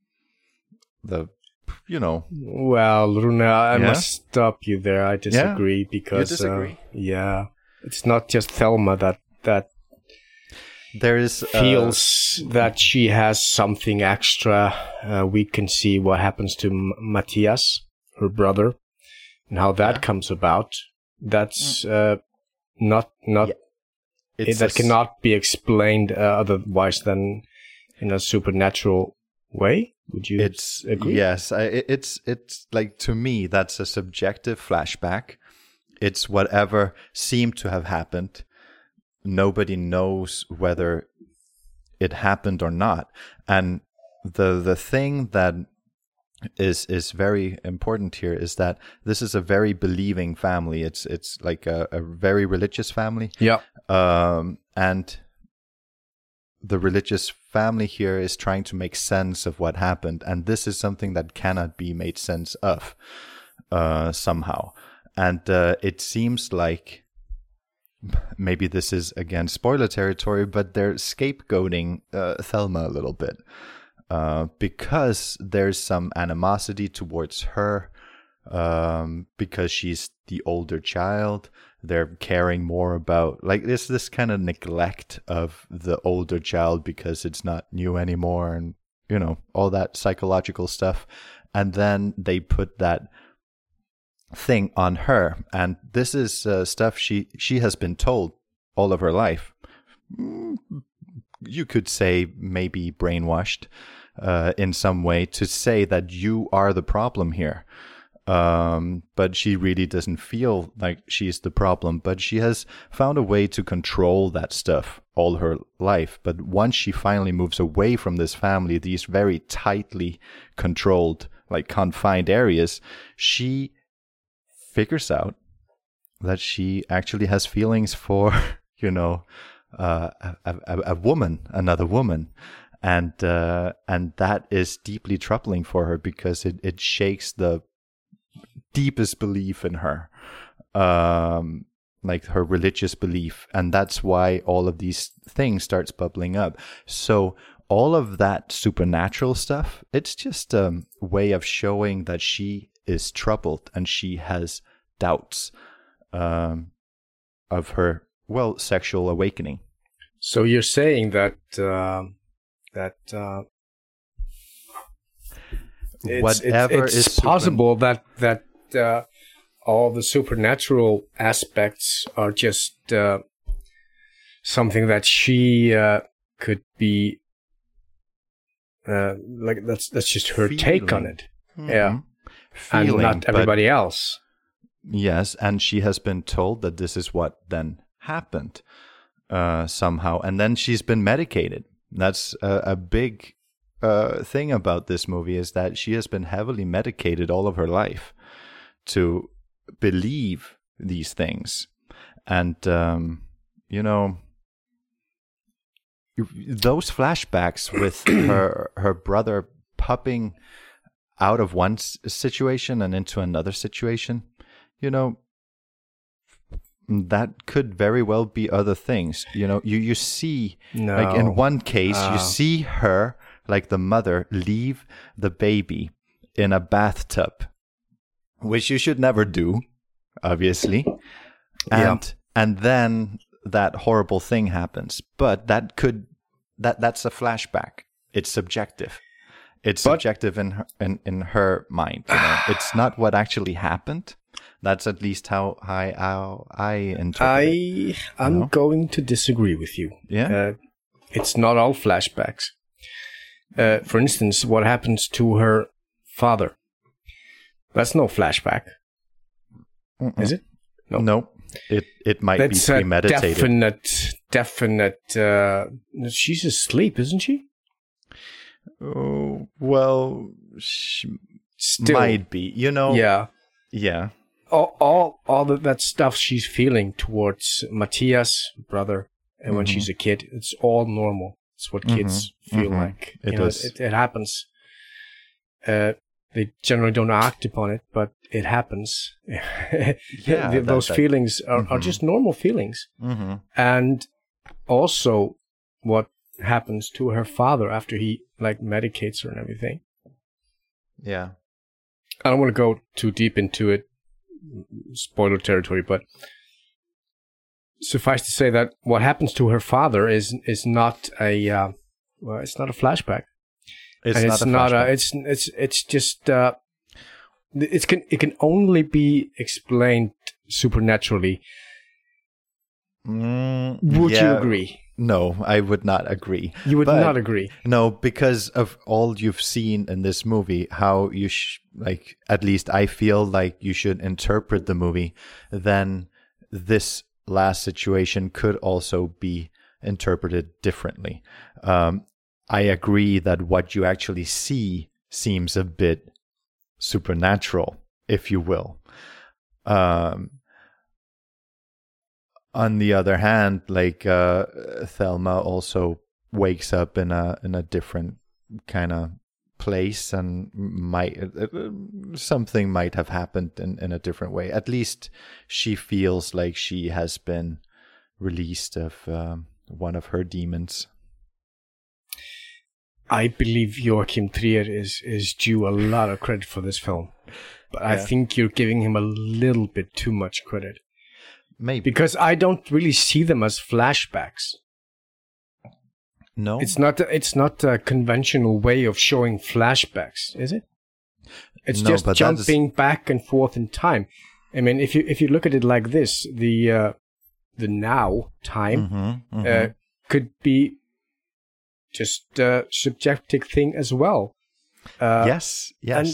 [SPEAKER 4] you know.
[SPEAKER 5] Well, Rune, I must stop you there. I disagree because
[SPEAKER 4] you disagree?
[SPEAKER 5] It's not just Thelma that
[SPEAKER 4] there is
[SPEAKER 5] feels that she has something extra. We can see what happens to Matthias, her brother, and how that comes about. That's not that cannot be explained otherwise than in a supernatural way. Would you agree?
[SPEAKER 4] Yes, it's like, to me, that's a subjective flashback. It's whatever seemed to have happened. Nobody knows whether it happened or not. And the thing that is very important here is that this is a very believing family. It's like a very religious family.
[SPEAKER 5] Yeah.
[SPEAKER 4] And the religious family here is trying to make sense of what happened, and this is something that cannot be made sense of somehow. And it seems like, maybe this is again spoiler territory, but they're scapegoating Thelma a little bit because there's some animosity towards her because she's the older child. They're caring more about, like, this kind of neglect of the older child because it's not new anymore, and all that psychological stuff. And then they put that thing on her, and this is stuff she has been told all of her life. You could say maybe brainwashed in some way to say that you are the problem here. But she really doesn't feel like she's the problem, but she has found a way to control that stuff all her life. But once she finally moves away from this family, these very tightly controlled, like confined areas, she figures out that she actually has feelings for, a woman, another woman. And that is deeply troubling for her because it shakes the deepest belief in her, like her religious belief, and that's why all of these things starts bubbling up. So all of that supernatural stuff, it's just a way of showing that she is troubled and she has doubts of her sexual awakening.
[SPEAKER 5] So you're saying that it's possible that all the supernatural aspects are just something that she could be like that's just her take on it.
[SPEAKER 4] Mm-hmm.
[SPEAKER 5] Yeah, feeling, and not everybody else.
[SPEAKER 4] Yes, and she has been told that this is what then happened somehow, and then she's been medicated. That's a big thing about this movie, is that she has been heavily medicated all of her life to believe these things. And, those flashbacks with her brother popping out of one situation and into another situation, that could very well be other things. You see, like in one case, you see her, like the mother, leave the baby in a bathtub, which you should never do, obviously. And then that horrible thing happens. But that's a flashback. It's subjective. It's subjective in her mind. It's not what actually happened. That's at least how I interpret it.
[SPEAKER 5] I'm going to disagree with you.
[SPEAKER 4] Yeah,
[SPEAKER 5] it's not all flashbacks. For instance, what happens to her father? That's no flashback. Is it?
[SPEAKER 4] No. It might be premeditated.
[SPEAKER 5] Definite. She's asleep, isn't she?
[SPEAKER 4] Oh, well, she
[SPEAKER 5] Still,
[SPEAKER 4] might be.
[SPEAKER 5] Yeah.
[SPEAKER 4] Yeah.
[SPEAKER 5] All that stuff she's feeling towards Matthias, brother, and when she's a kid, it's all normal. It's what kids feel like. It happens. They generally don't act upon it, but it happens. Those feelings are just normal feelings. Mm-hmm. And also what happens to her father after he medicates her and everything.
[SPEAKER 4] Yeah.
[SPEAKER 5] I don't want to go too deep into it, spoiler territory, but suffice to say that what happens to her father is not a it's not a flashback. It's just it can only be explained supernaturally. Would you agree?
[SPEAKER 4] No, I would not agree.
[SPEAKER 5] You would not agree?
[SPEAKER 4] No, because of all you've seen in this movie, how you at least I feel like you should interpret the movie, then this last situation could also be interpreted differently. I agree that what you actually see seems a bit supernatural, if you will. On the other hand, Thelma also wakes up in a different kind of place, and something might have happened in a different way. At least she feels like she has been released of one of her demons.
[SPEAKER 5] I believe Joachim Trier is due a lot of credit for this film. But I think you're giving him a little bit too much credit.
[SPEAKER 4] Maybe.
[SPEAKER 5] Because I don't really see them as flashbacks.
[SPEAKER 4] No?
[SPEAKER 5] It's not a conventional way of showing flashbacks, is it? It's just jumping back and forth in time. I mean, if you look at it like this, the now time could be just a subjective thing as well.
[SPEAKER 4] Yes.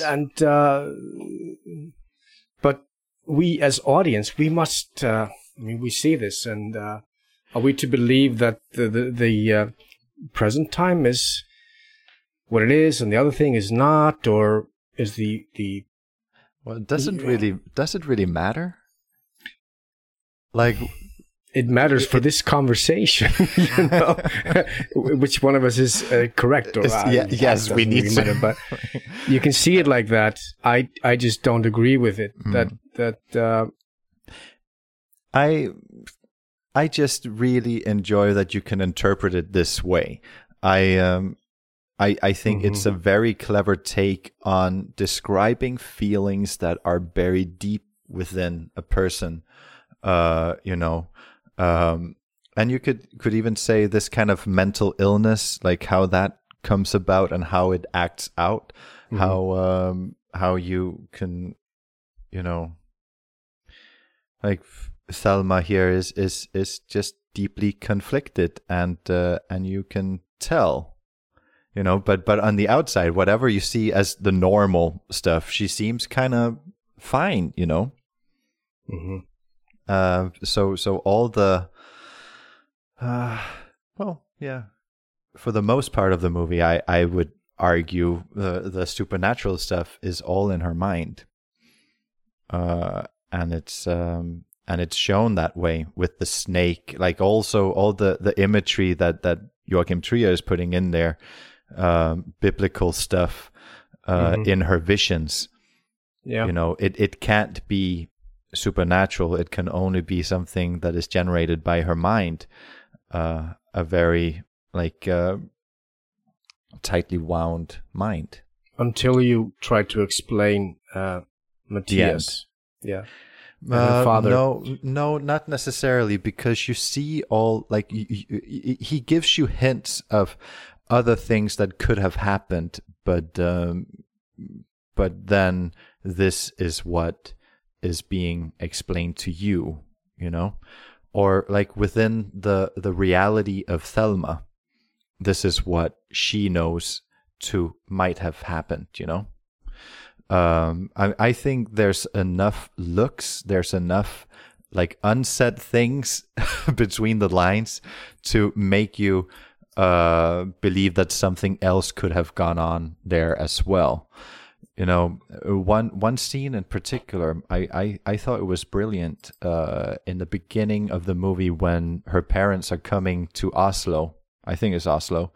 [SPEAKER 5] But we as audience, we must. We see this, and are we to believe that the present time is what it is, and the other thing is not, or is the?
[SPEAKER 4] Well, does it really matter? Like.
[SPEAKER 5] It matters for this conversation, you know, which one of us is correct. Or
[SPEAKER 4] yes, we need
[SPEAKER 5] really matter, but you can see it like that. I just don't agree with it.
[SPEAKER 4] I just really enjoy that you can interpret it this way. I think it's a very clever take on describing feelings that are buried deep within a person. And you could even say this kind of mental illness, like how that comes about and how it acts out, how you can, like Thelma here is just deeply conflicted, and you can tell, but on the outside, whatever you see as the normal stuff, she seems kind of fine, So all the, for the most part of the movie, I would argue the supernatural stuff is all in her mind, and it's shown that way with the snake, like also all the imagery that Joachim Trier is putting in there, biblical stuff in her visions. Yeah, it can't be supernatural. It can only be something that is generated by her mind, a very tightly wound mind.
[SPEAKER 5] Until you try to explain Matthias, father.
[SPEAKER 4] No, not necessarily, because you see all he gives you hints of other things that could have happened, but then this is what is being explained to you, or like within the reality of Thelma, this is what she knows might have happened, I think there's enough looks, there's enough unsaid things between the lines to make you believe that something else could have gone on there as well. One scene in particular, I thought it was brilliant in the beginning of the movie when her parents are coming to Oslo. I think it's Oslo,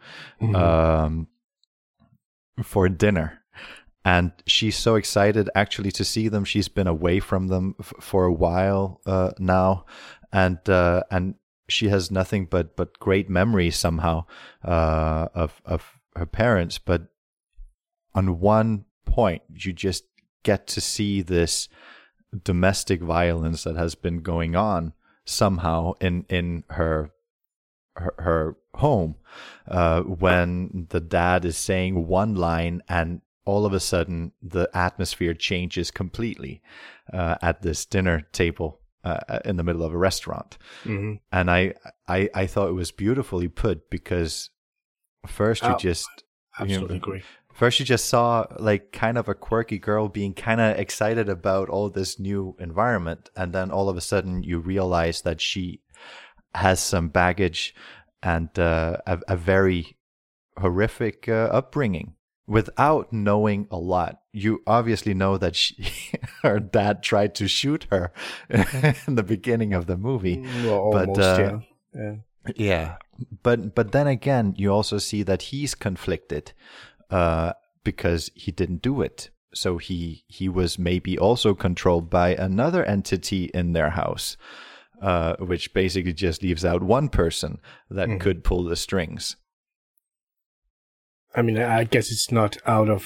[SPEAKER 4] for dinner. And she's so excited actually to see them. She's been away from them for a while now. And she has nothing but great memories somehow of her parents. But on one point, you just get to see this domestic violence that has been going on somehow in her home, when the dad is saying one line and all of a sudden the atmosphere changes completely at this dinner table in the middle of a restaurant. And I thought it was beautifully put, because first you just
[SPEAKER 5] absolutely agree.
[SPEAKER 4] First, you just saw kind of a quirky girl being kind of excited about all this new environment. And then all of a sudden you realize that she has some baggage and a very horrific upbringing without knowing a lot. You obviously know that her dad tried to shoot her in the beginning of the movie.
[SPEAKER 5] Well, almost,
[SPEAKER 4] yeah. But then again, you also see that he's conflicted. because he didn't do it. So he was maybe also controlled by another entity in their house, which basically just leaves out one person that could pull the strings.
[SPEAKER 5] I mean, I guess it's not out of.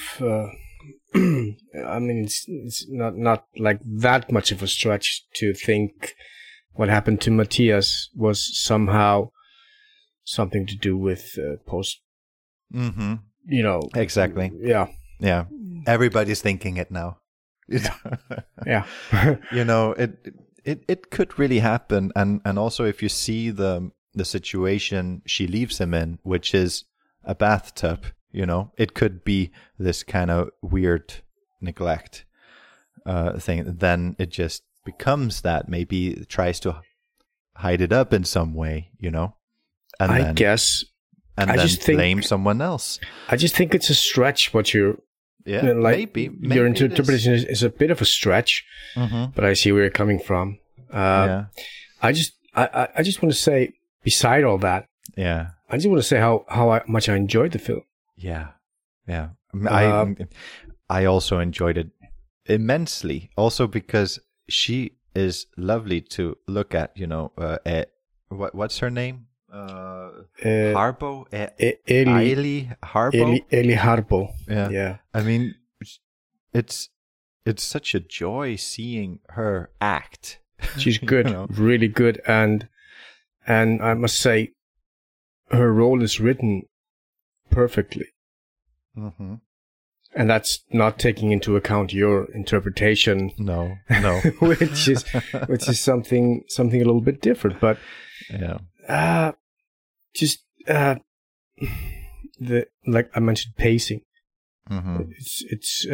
[SPEAKER 5] I mean, it's not like that much of a stretch to think what happened to Matthias was somehow something to do with post.
[SPEAKER 4] Mm-hmm.
[SPEAKER 5] You know.
[SPEAKER 4] Exactly.
[SPEAKER 5] Yeah.
[SPEAKER 4] Yeah. Everybody's thinking it now.
[SPEAKER 5] Yeah.
[SPEAKER 4] You know, it could really happen, and also if you see the situation she leaves him in, which is a bathtub, you know, it could be this kind of weird neglect thing. Then it just becomes that. Maybe it tries to hide it up in some way, you know. And
[SPEAKER 5] I
[SPEAKER 4] then,
[SPEAKER 5] guess.
[SPEAKER 4] and
[SPEAKER 5] I
[SPEAKER 4] then
[SPEAKER 5] just think-
[SPEAKER 4] blame someone else.
[SPEAKER 5] I just think it's a stretch. What you're.
[SPEAKER 4] Yeah,
[SPEAKER 5] Like
[SPEAKER 4] maybe
[SPEAKER 5] your
[SPEAKER 4] it is.
[SPEAKER 5] interpretation is a bit of a stretch, but I see where you're coming from.
[SPEAKER 4] Yeah,
[SPEAKER 5] I just want to say, beside all that,
[SPEAKER 4] yeah.
[SPEAKER 5] I just want to say how much I enjoyed the film.
[SPEAKER 4] Yeah, yeah. I also enjoyed it immensely. Also because she is lovely to look at. You know, what's her name? Harbo, Eli Harbo.
[SPEAKER 5] Eli Harbo.
[SPEAKER 4] Yeah.
[SPEAKER 5] Yeah.
[SPEAKER 4] I mean, it's such a joy seeing her act.
[SPEAKER 5] She's good,
[SPEAKER 4] You know?
[SPEAKER 5] really good, and I must say, her role is written perfectly.
[SPEAKER 4] Mm-hmm.
[SPEAKER 5] And that's not taking into account your interpretation,
[SPEAKER 4] No.
[SPEAKER 5] which is something a little bit different. But
[SPEAKER 4] Yeah.
[SPEAKER 5] the like I mentioned, pacing.
[SPEAKER 4] Mm-hmm.
[SPEAKER 5] It's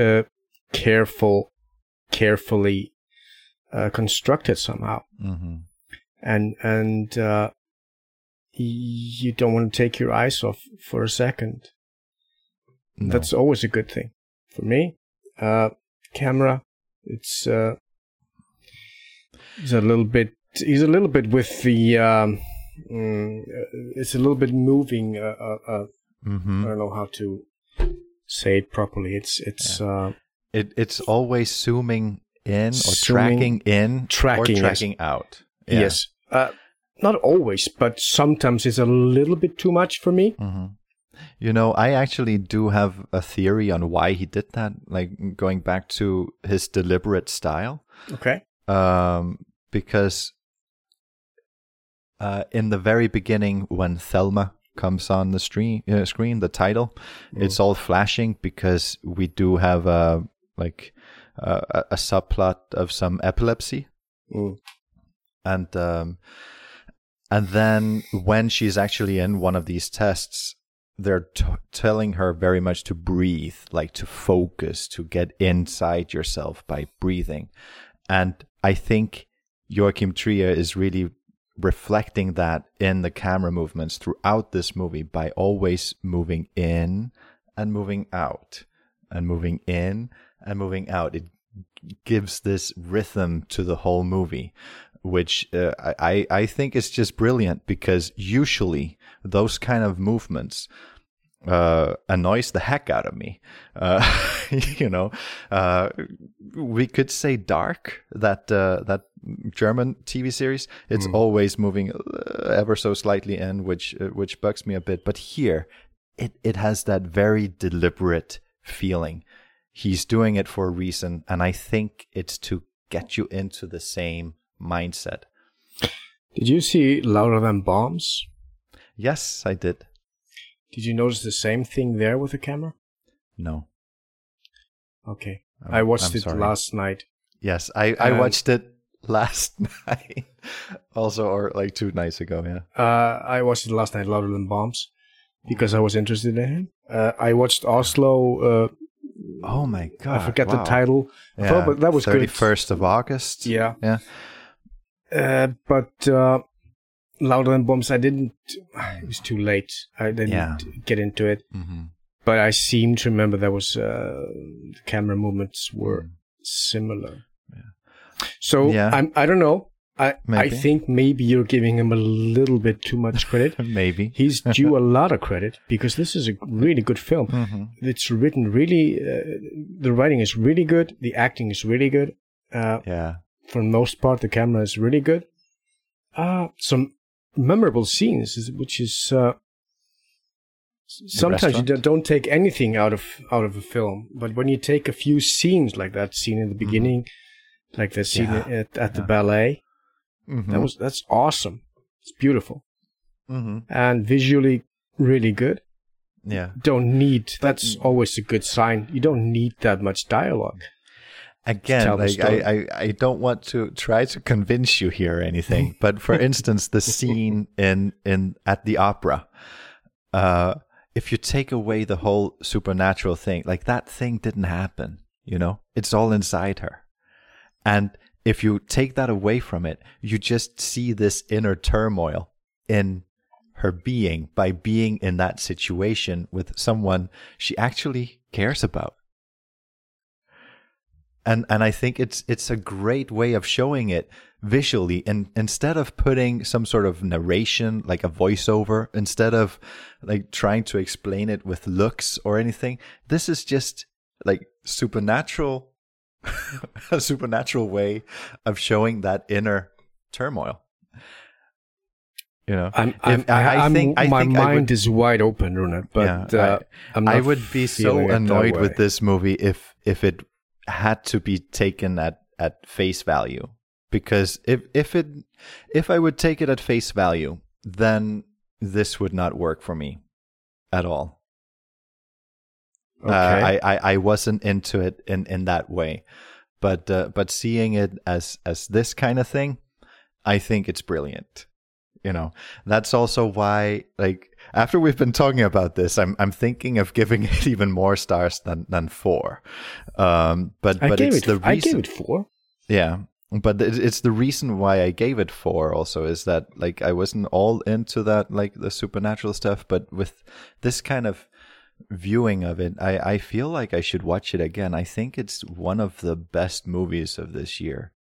[SPEAKER 5] carefully constructed somehow,
[SPEAKER 4] Mm-hmm.
[SPEAKER 5] and you don't want to take your eyes off for a second.
[SPEAKER 4] No.
[SPEAKER 5] That's always a good thing for me. Camera, it's a little bit. He's a little bit with the. It's a little bit moving.
[SPEAKER 4] Mm-hmm.
[SPEAKER 5] I don't know how to say it properly. It's
[SPEAKER 4] It's always zooming in or
[SPEAKER 5] Zooming,
[SPEAKER 4] tracking
[SPEAKER 5] yes.
[SPEAKER 4] or tracking out. Yeah.
[SPEAKER 5] Yes. Not always, but sometimes it's a little bit too much for me.
[SPEAKER 4] Mm-hmm. You know, I actually do have a theory on why he did that, like going back to his deliberate style.
[SPEAKER 5] Okay.
[SPEAKER 4] Because in the very beginning, when Thelma comes on the screen, the title, it's all flashing because we do have a subplot of some epilepsy. And then when she's actually in one of these tests, they're telling her very much to breathe, like to focus, to get inside yourself by breathing. And I think Joachim Trier is really reflecting that in the camera movements throughout this movie by always moving in and moving out and moving in and moving out. It gives this rhythm to the whole movie, which I think is just brilliant, because usually those kind of movements annoys the heck out of me. You know, we could say Dark, that German TV series. It's always moving ever so slightly in, which bugs me a bit. But here, it has that very deliberate feeling. He's doing it for a reason, and I think it's to get you into the same mindset.
[SPEAKER 5] Did you see Louder Than Bombs?
[SPEAKER 4] Yes, I did.
[SPEAKER 5] Did you notice the same thing there with the camera?
[SPEAKER 4] No.
[SPEAKER 5] Okay. I watched
[SPEAKER 4] I'm
[SPEAKER 5] it
[SPEAKER 4] sorry.
[SPEAKER 5] last night.
[SPEAKER 4] Yes, I watched it last night. Also, or like 2 nights ago, yeah.
[SPEAKER 5] I watched it last night, Louder Than Bombs, because I was interested in him. I watched Oslo.
[SPEAKER 4] Oh my god!
[SPEAKER 5] I forget the
[SPEAKER 4] wow.
[SPEAKER 5] title. I thought, but that was good.
[SPEAKER 4] 31st of August.
[SPEAKER 5] Yeah.
[SPEAKER 4] Yeah.
[SPEAKER 5] But Louder Than Bombs, I didn't. It was too late. I didn't get into it.
[SPEAKER 4] Mm-hmm.
[SPEAKER 5] But I seem to remember there was the camera movements were similar.
[SPEAKER 4] Yeah.
[SPEAKER 5] So
[SPEAKER 4] Yeah.
[SPEAKER 5] I don't know. I think maybe you're giving him a little bit too much credit.
[SPEAKER 4] Maybe.
[SPEAKER 5] He's due a lot of credit because this is a really good film.
[SPEAKER 4] Mm-hmm.
[SPEAKER 5] It's written really, the writing is really good. The acting is really good.
[SPEAKER 4] Yeah.
[SPEAKER 5] For the most part, the camera is really good. Some memorable scenes, which is sometimes you don't take anything out of a film, but when you take a few scenes like that scene in the beginning, like the scene at the ballet, that's awesome. It's beautiful and visually really good.
[SPEAKER 4] Yeah.
[SPEAKER 5] That's always a good sign. You don't need that much dialogue.
[SPEAKER 4] Again, like I don't want to try to convince you here or anything, but for instance, the scene in at the opera, if you take away the whole supernatural thing, like that thing didn't happen, you know, it's all inside her. And if you take that away from it, you just see this inner turmoil in her being by being in that situation with someone she actually cares about. And I think it's a great way of showing it visually. And instead of putting some sort of narration, like a voiceover, instead of like trying to explain it with looks or anything, this is just like supernatural, a supernatural way of showing that inner turmoil. You know,
[SPEAKER 5] my mind is wide open, Rune, but
[SPEAKER 4] I would be so annoyed with this movie if it had to be taken at face value, because if I would take it at face value, then this would not work for me at all.
[SPEAKER 5] Okay.
[SPEAKER 4] I wasn't into it in that way, but seeing it as this kind of thing, I think it's brilliant. You know, that's also why, like, after we've been talking about this, I'm thinking of giving it even more stars than 4. But
[SPEAKER 5] I gave it 4.
[SPEAKER 4] Yeah, but it's the reason why I gave it 4. Also, is that like I wasn't all into that, like the supernatural stuff, but with this kind of viewing of it, I feel like I should watch it again. I think it's one of the best movies of this year.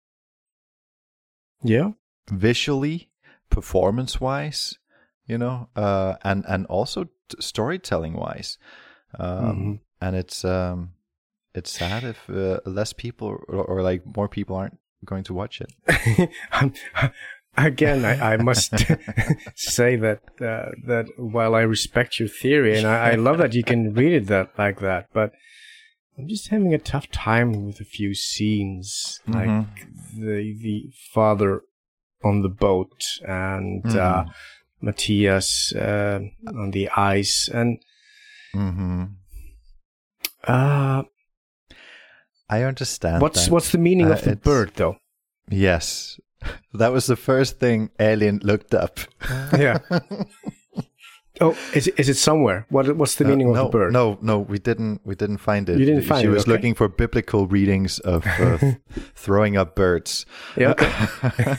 [SPEAKER 5] Yeah,
[SPEAKER 4] visually. Performance-wise, you know, and also storytelling wise, and it's sad if less people or like more people aren't going to watch it.
[SPEAKER 5] Again, I must say that while I respect your theory and I love that you can read it like that, but I'm just having a tough time with a few scenes, like the father on the boat and Matthias on the ice and
[SPEAKER 4] I understand.
[SPEAKER 5] What's the meaning of the bird though?
[SPEAKER 4] Yes, that was the first thing Elin looked up.
[SPEAKER 5] Yeah. Oh, is it somewhere? What's the meaning of the bird?
[SPEAKER 4] No, we didn't find it.
[SPEAKER 5] You didn't find it.
[SPEAKER 4] She was looking for biblical readings of throwing up birds.
[SPEAKER 5] Yeah. Okay.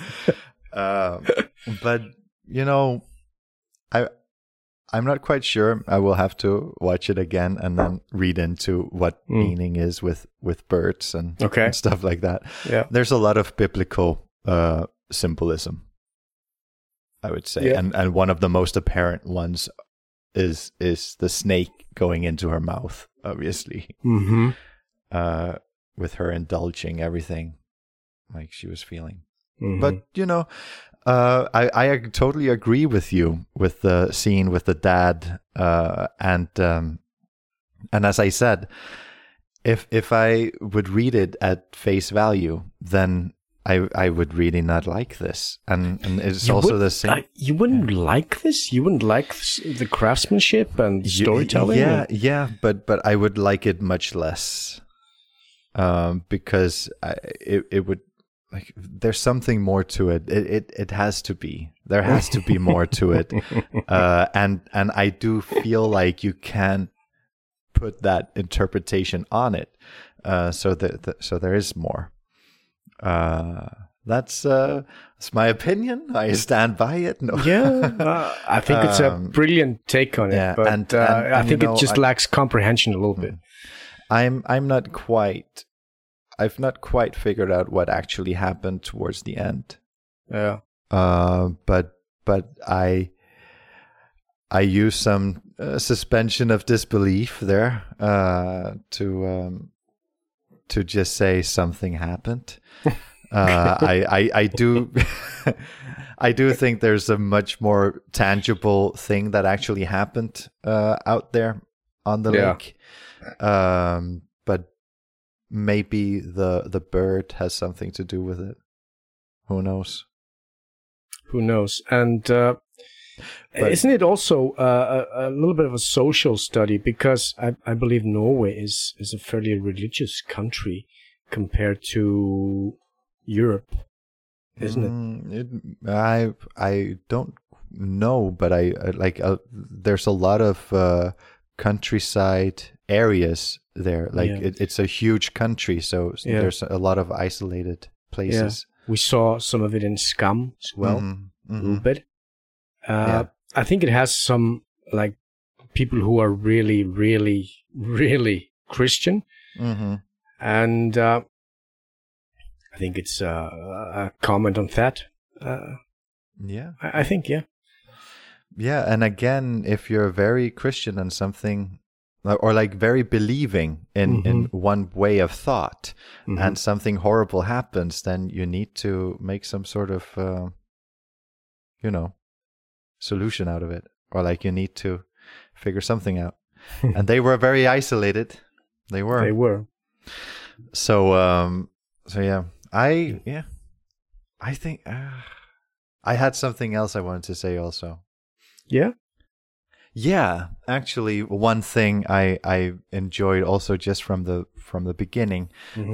[SPEAKER 4] But you know, I'm not quite sure. I will have to watch it again and then read into what meaning is with birds and stuff like that. Yeah. There's a lot of biblical symbolism, I would say, and one of the most apparent ones is the snake going into her mouth, obviously, with her indulging everything like she was feeling. But you know, I totally agree with you with the scene with the dad, and as I said, if I would read it at face value, then I would really not like this, and it's also the same.
[SPEAKER 5] You wouldn't like this. You wouldn't like the craftsmanship and storytelling.
[SPEAKER 4] Yeah, but I would like it much less, because it would. Like, there's something more to it. It has to be. There has to be more to it, and I do feel like you can put that interpretation on it, so there is more. That's my opinion. I stand by it. No.
[SPEAKER 5] Yeah, I think it's a brilliant take on it, but and I think it just lacks comprehension a little bit.
[SPEAKER 4] I'm not quite I've not quite figured out what actually happened towards the end.
[SPEAKER 5] Yeah.
[SPEAKER 4] But I use some suspension of disbelief there to just say something happened. I do I do think there's a much more tangible thing that actually happened out there on the lake. But maybe the bird has something to do with it. Who knows?
[SPEAKER 5] Who knows? And isn't it also a little bit of a social study? Because I believe Norway is a fairly religious country compared to Europe, isn't it?
[SPEAKER 4] I don't know, but I like there's a lot of countryside areas there. Like it's a huge country, so there's a lot of isolated places.
[SPEAKER 5] Yeah. We saw some of it in Skam as well, a little bit. I think it has some like people who are really, really, really Christian, and I think it's a comment on that. I think,
[SPEAKER 4] yeah. And again, if you're very Christian and something, or like very believing in one way of thought, and something horrible happens, then you need to make some sort of, solution out of it, or like you need to figure something out. And they were very isolated. They were. So yeah. I think I had something else I wanted to say also. Yeah, actually, one thing I enjoyed also just from the beginning,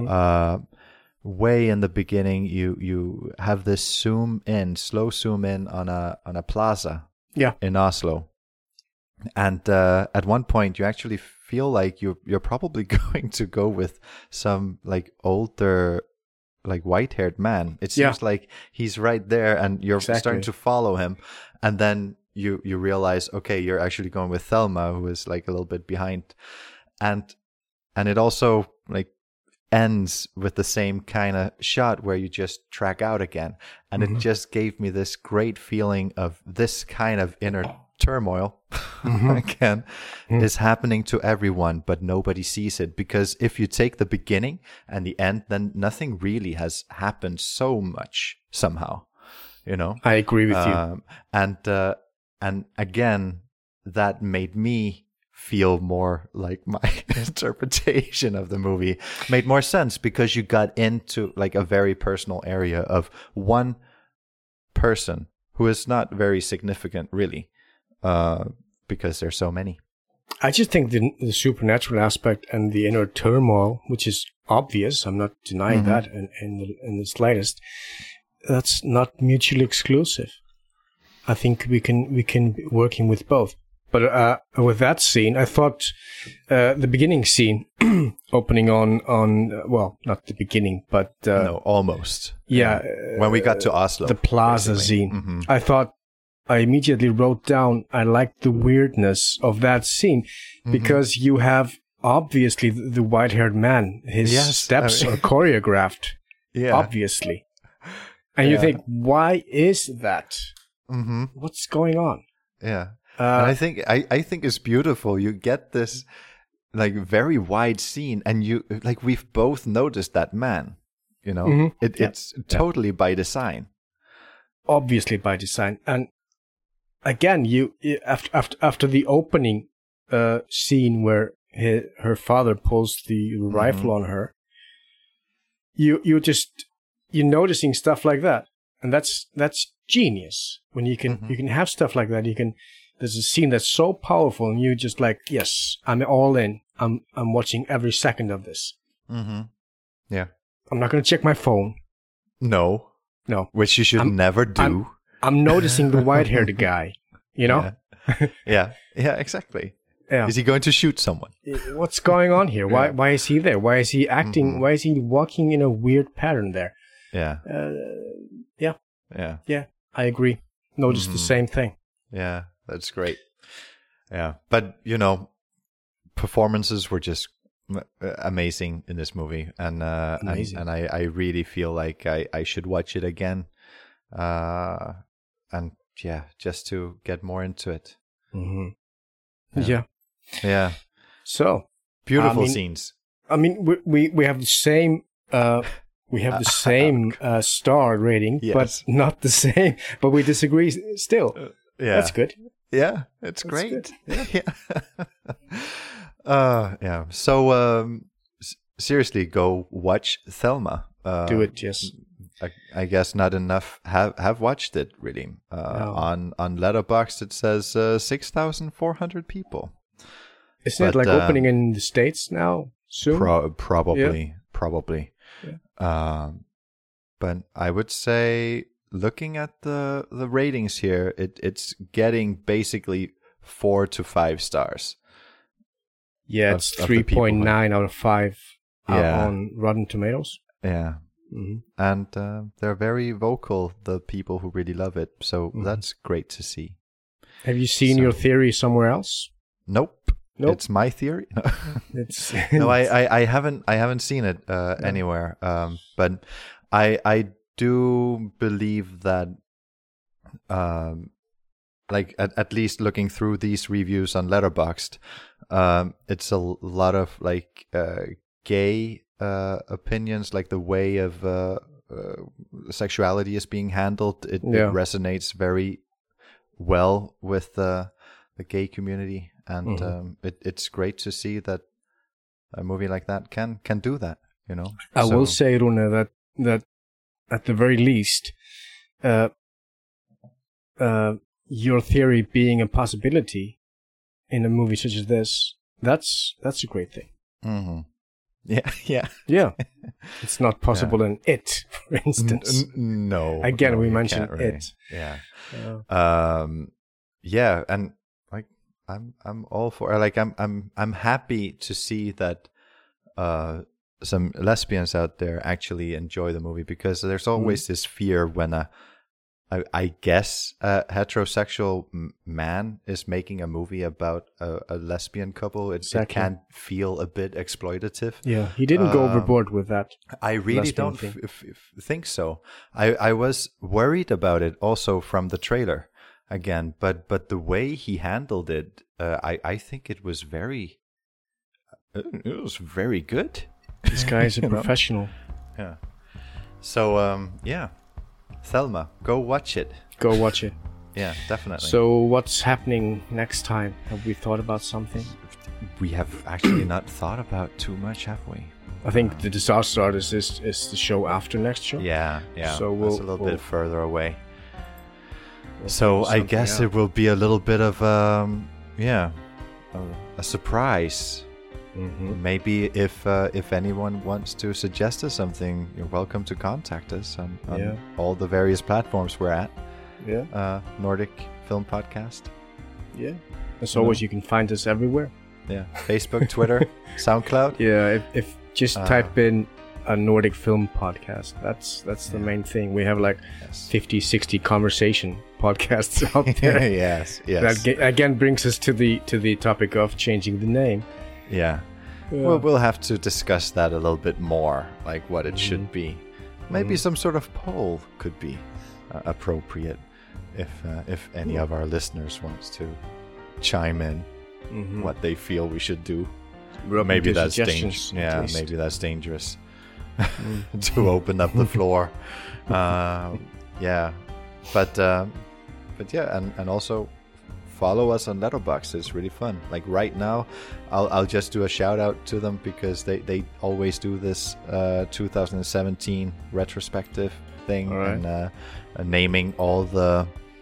[SPEAKER 4] way in the beginning, you have this slow zoom in on a plaza, in Oslo, and at one point you actually feel like you're probably going to go with some like older, like white-haired man. It seems like he's right there, and you're starting to follow him, and then you realize, okay, you're actually going with Thelma, who is like a little bit behind, and it also like ends with the same kind of shot where you just track out again, and it just gave me this great feeling of this kind of inner turmoil again is happening to everyone, but nobody sees it, because if you take the beginning and the end, then nothing really has happened so much somehow,
[SPEAKER 5] I agree with you.
[SPEAKER 4] And again, that made me feel more like my interpretation of the movie made more sense, because you got into like a very personal area of one person who is not very significant really, because there's so many.
[SPEAKER 5] I just think the supernatural aspect and the inner turmoil, which is obvious, I'm not denying that in the slightest, that's not mutually exclusive. I think we can be working with both. But with that scene, I thought the beginning scene, opening on well, not the beginning, but
[SPEAKER 4] no, almost.
[SPEAKER 5] Yeah,
[SPEAKER 4] when we got to Oslo,
[SPEAKER 5] the plaza scene. I immediately wrote down, I liked the weirdness of that scene, because you have obviously the white-haired man. His steps are choreographed, obviously, and you think, why is that? What's going on?
[SPEAKER 4] Yeah. And I think it's beautiful. You get this like very wide scene, and you like we've both noticed that man. It's totally by design.
[SPEAKER 5] Obviously by design. And again, you after the opening scene where her father pulls the rifle on her, you're noticing stuff like that, and that's genius. When you can have stuff like that, there's a scene that's so powerful, and you just like, yes, I'm all in. I'm watching every second of this.
[SPEAKER 4] Yeah.
[SPEAKER 5] I'm not going to check my phone.
[SPEAKER 4] No. Which you should never do.
[SPEAKER 5] I'm noticing the white-haired guy,
[SPEAKER 4] Yeah, exactly.
[SPEAKER 5] Yeah.
[SPEAKER 4] Is he going to shoot someone?
[SPEAKER 5] What's going on here? Why is he there? Why is he acting? Why is he walking in a weird pattern there?
[SPEAKER 4] Yeah.
[SPEAKER 5] Yeah, I agree. Noticed the same thing.
[SPEAKER 4] Yeah, that's great. Yeah, but performances were just amazing in this movie, and
[SPEAKER 5] Amazing.
[SPEAKER 4] and I really feel like I should watch it again, and yeah, just to get more into it.
[SPEAKER 5] Yeah.
[SPEAKER 4] Yeah,
[SPEAKER 5] So,
[SPEAKER 4] beautiful
[SPEAKER 5] I mean,
[SPEAKER 4] scenes.
[SPEAKER 5] I mean, we have the same star rating,
[SPEAKER 4] Yes.
[SPEAKER 5] but not the same. But we disagree still.
[SPEAKER 4] Yeah,
[SPEAKER 5] That's good.
[SPEAKER 4] Yeah, it's
[SPEAKER 5] That's
[SPEAKER 4] great.
[SPEAKER 5] good.
[SPEAKER 4] Yeah. Yeah. So seriously, go watch Thelma.
[SPEAKER 5] Do it, yes.
[SPEAKER 4] I guess not enough have watched it really.
[SPEAKER 5] No.
[SPEAKER 4] On Letterboxd it says 6,400 people.
[SPEAKER 5] Isn't it
[SPEAKER 4] But,
[SPEAKER 5] like opening in the States now soon?
[SPEAKER 4] Probably.
[SPEAKER 5] Yeah.
[SPEAKER 4] But I would say, looking at the ratings here, it's getting basically 4 to 5 stars.
[SPEAKER 5] Yeah,
[SPEAKER 4] of-
[SPEAKER 5] it's
[SPEAKER 4] of the people
[SPEAKER 5] 3.9 out of 5
[SPEAKER 4] Yeah.
[SPEAKER 5] on Rotten Tomatoes.
[SPEAKER 4] Yeah.
[SPEAKER 5] Mhm.
[SPEAKER 4] And they're very vocal, the people who really love it. So that's great to see.
[SPEAKER 5] Have you seen
[SPEAKER 4] So-
[SPEAKER 5] your theory somewhere else?
[SPEAKER 4] Nope.
[SPEAKER 5] Nope.
[SPEAKER 4] It's my theory.
[SPEAKER 5] It's
[SPEAKER 4] No, I haven't seen it anywhere. But I do believe that, like at least looking through these reviews on Letterboxd, it's a lot of like gay opinions, like the way of sexuality is being handled. It resonates very well with the gay community, and it's great to see that a movie like that can do that. You know,
[SPEAKER 5] I will say, Rune, that at the very least, your theory being a possibility in a movie such as this, that's a great thing.
[SPEAKER 4] Mm-hmm. Yeah.
[SPEAKER 5] Yeah. It's not possible in It, for instance.
[SPEAKER 4] No.
[SPEAKER 5] Again,
[SPEAKER 4] no,
[SPEAKER 5] we
[SPEAKER 4] you
[SPEAKER 5] mentioned
[SPEAKER 4] can't really.
[SPEAKER 5] It.
[SPEAKER 4] Yeah.
[SPEAKER 5] Yeah.
[SPEAKER 4] Yeah, and like I'm all for, like I'm happy to see that some lesbians out there actually enjoy the movie, because there's always this fear when I guess a heterosexual man is making a movie about a lesbian couple. It can feel a bit exploitative.
[SPEAKER 5] Yeah, he didn't go overboard with that.
[SPEAKER 4] I really
[SPEAKER 5] lesbian
[SPEAKER 4] don't
[SPEAKER 5] thing.
[SPEAKER 4] think so. I was worried about it also from the trailer again, but the way he handled it, I think it was very good.
[SPEAKER 5] This guy is a professional.
[SPEAKER 4] Yeah. So yeah, Thelma, go watch it.
[SPEAKER 5] Go watch it.
[SPEAKER 4] Yeah, definitely.
[SPEAKER 5] So what's happening next time? Have we thought about something?
[SPEAKER 4] We have actually not thought about too much, have we?
[SPEAKER 5] I think the Disaster Artist is the show after next show.
[SPEAKER 4] Yeah.
[SPEAKER 5] So
[SPEAKER 4] it's a little bit further away.
[SPEAKER 5] We'll
[SPEAKER 4] So
[SPEAKER 5] figure
[SPEAKER 4] I guess
[SPEAKER 5] something
[SPEAKER 4] it will be a little bit of a surprise.
[SPEAKER 5] Mhm.
[SPEAKER 4] Maybe if anyone wants to suggest us something, you're welcome to contact us on all the various platforms we're at.
[SPEAKER 5] Yeah.
[SPEAKER 4] Nordic Film Podcast.
[SPEAKER 5] Yeah. As always, you can find us everywhere.
[SPEAKER 4] Yeah. Facebook, Twitter, SoundCloud.
[SPEAKER 5] Yeah. If just type in a Nordic Film Podcast, that's the main thing. We have like 50, 60 conversation podcasts out there.
[SPEAKER 4] yes.
[SPEAKER 5] That again brings us to the topic of changing the name.
[SPEAKER 4] Yeah. We'll have to discuss that a little bit more, like what it should be. Maybe some sort of poll could be appropriate if any of our listeners wants to chime in what they feel we should do. Maybe that's dangerous. Yeah, maybe that's dangerous to open up the floor. Yeah, but yeah, and also follow us on Letterboxd. It's really fun. Like right now, I'll just do a shout out to them because they always do this 2017 retrospective thing, and naming all the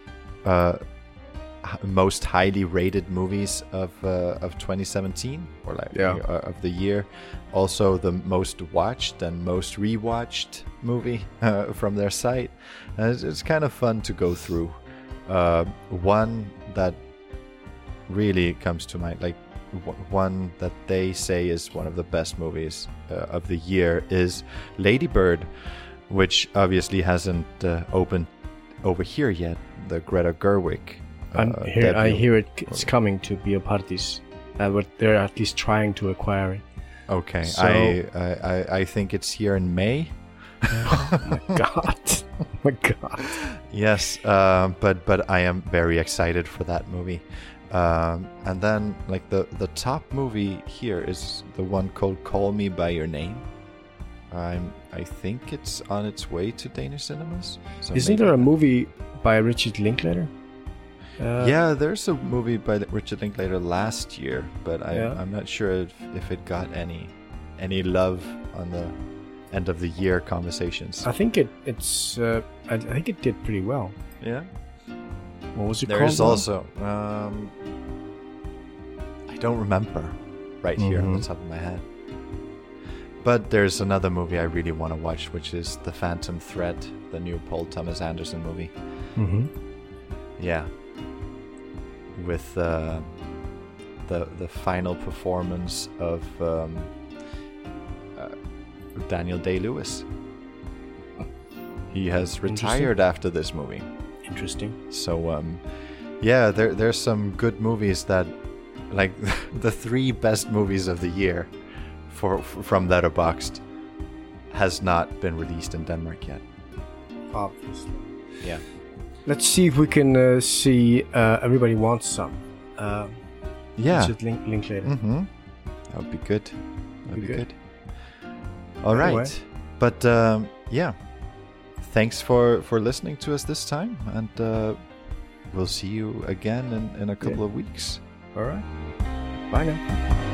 [SPEAKER 4] most highly rated movies of 2017, or like of the year. Also the most watched and most rewatched movie from their site. And it's kind of fun to go through. One that really comes to mind, like one that they say is one of the best movies of the year, is Lady Bird, which obviously hasn't opened over here yet. The Greta Gerwig.
[SPEAKER 5] I hear it's coming to Biopartis. They're at least trying to acquire it.
[SPEAKER 4] Okay,
[SPEAKER 5] So-
[SPEAKER 4] I think it's here in May.
[SPEAKER 5] Oh my god. Oh my god.
[SPEAKER 4] Yes, but I am very excited for that movie. And then, like, the top movie here is the one called Call Me By Your Name. I think it's on its way to Danish cinemas. So
[SPEAKER 5] Isn't
[SPEAKER 4] maybe-
[SPEAKER 5] there a movie by Richard Linklater?
[SPEAKER 4] Yeah, there's a movie by Richard Linklater last year, but I'm not sure if it got any love on the end of the year conversations.
[SPEAKER 5] I think it's. I think it did pretty well.
[SPEAKER 4] Yeah.
[SPEAKER 5] What was it
[SPEAKER 4] There's
[SPEAKER 5] called?
[SPEAKER 4] also I don't remember right here on the top of my head. But there's another movie I really want to watch, which is The Phantom Thread, the new Paul Thomas Anderson movie.
[SPEAKER 5] Mm-hmm.
[SPEAKER 4] Yeah. With the final performance of Daniel Day-Lewis. He has retired after this movie.
[SPEAKER 5] Interesting.
[SPEAKER 4] So, yeah, there's some good movies that, like, the 3 best movies of the year from Letterboxd has not been released in Denmark yet.
[SPEAKER 5] Obviously.
[SPEAKER 4] Yeah.
[SPEAKER 5] Let's see if we can see Everybody Wants Some.
[SPEAKER 4] Yeah.
[SPEAKER 5] Richard Linklater.
[SPEAKER 4] Mm-hmm. That would be good. That would be good. All
[SPEAKER 5] Anyway.
[SPEAKER 4] right. But, yeah. Thanks for listening to us this time. And we'll see you again in a couple of weeks.
[SPEAKER 5] All right. Bye now.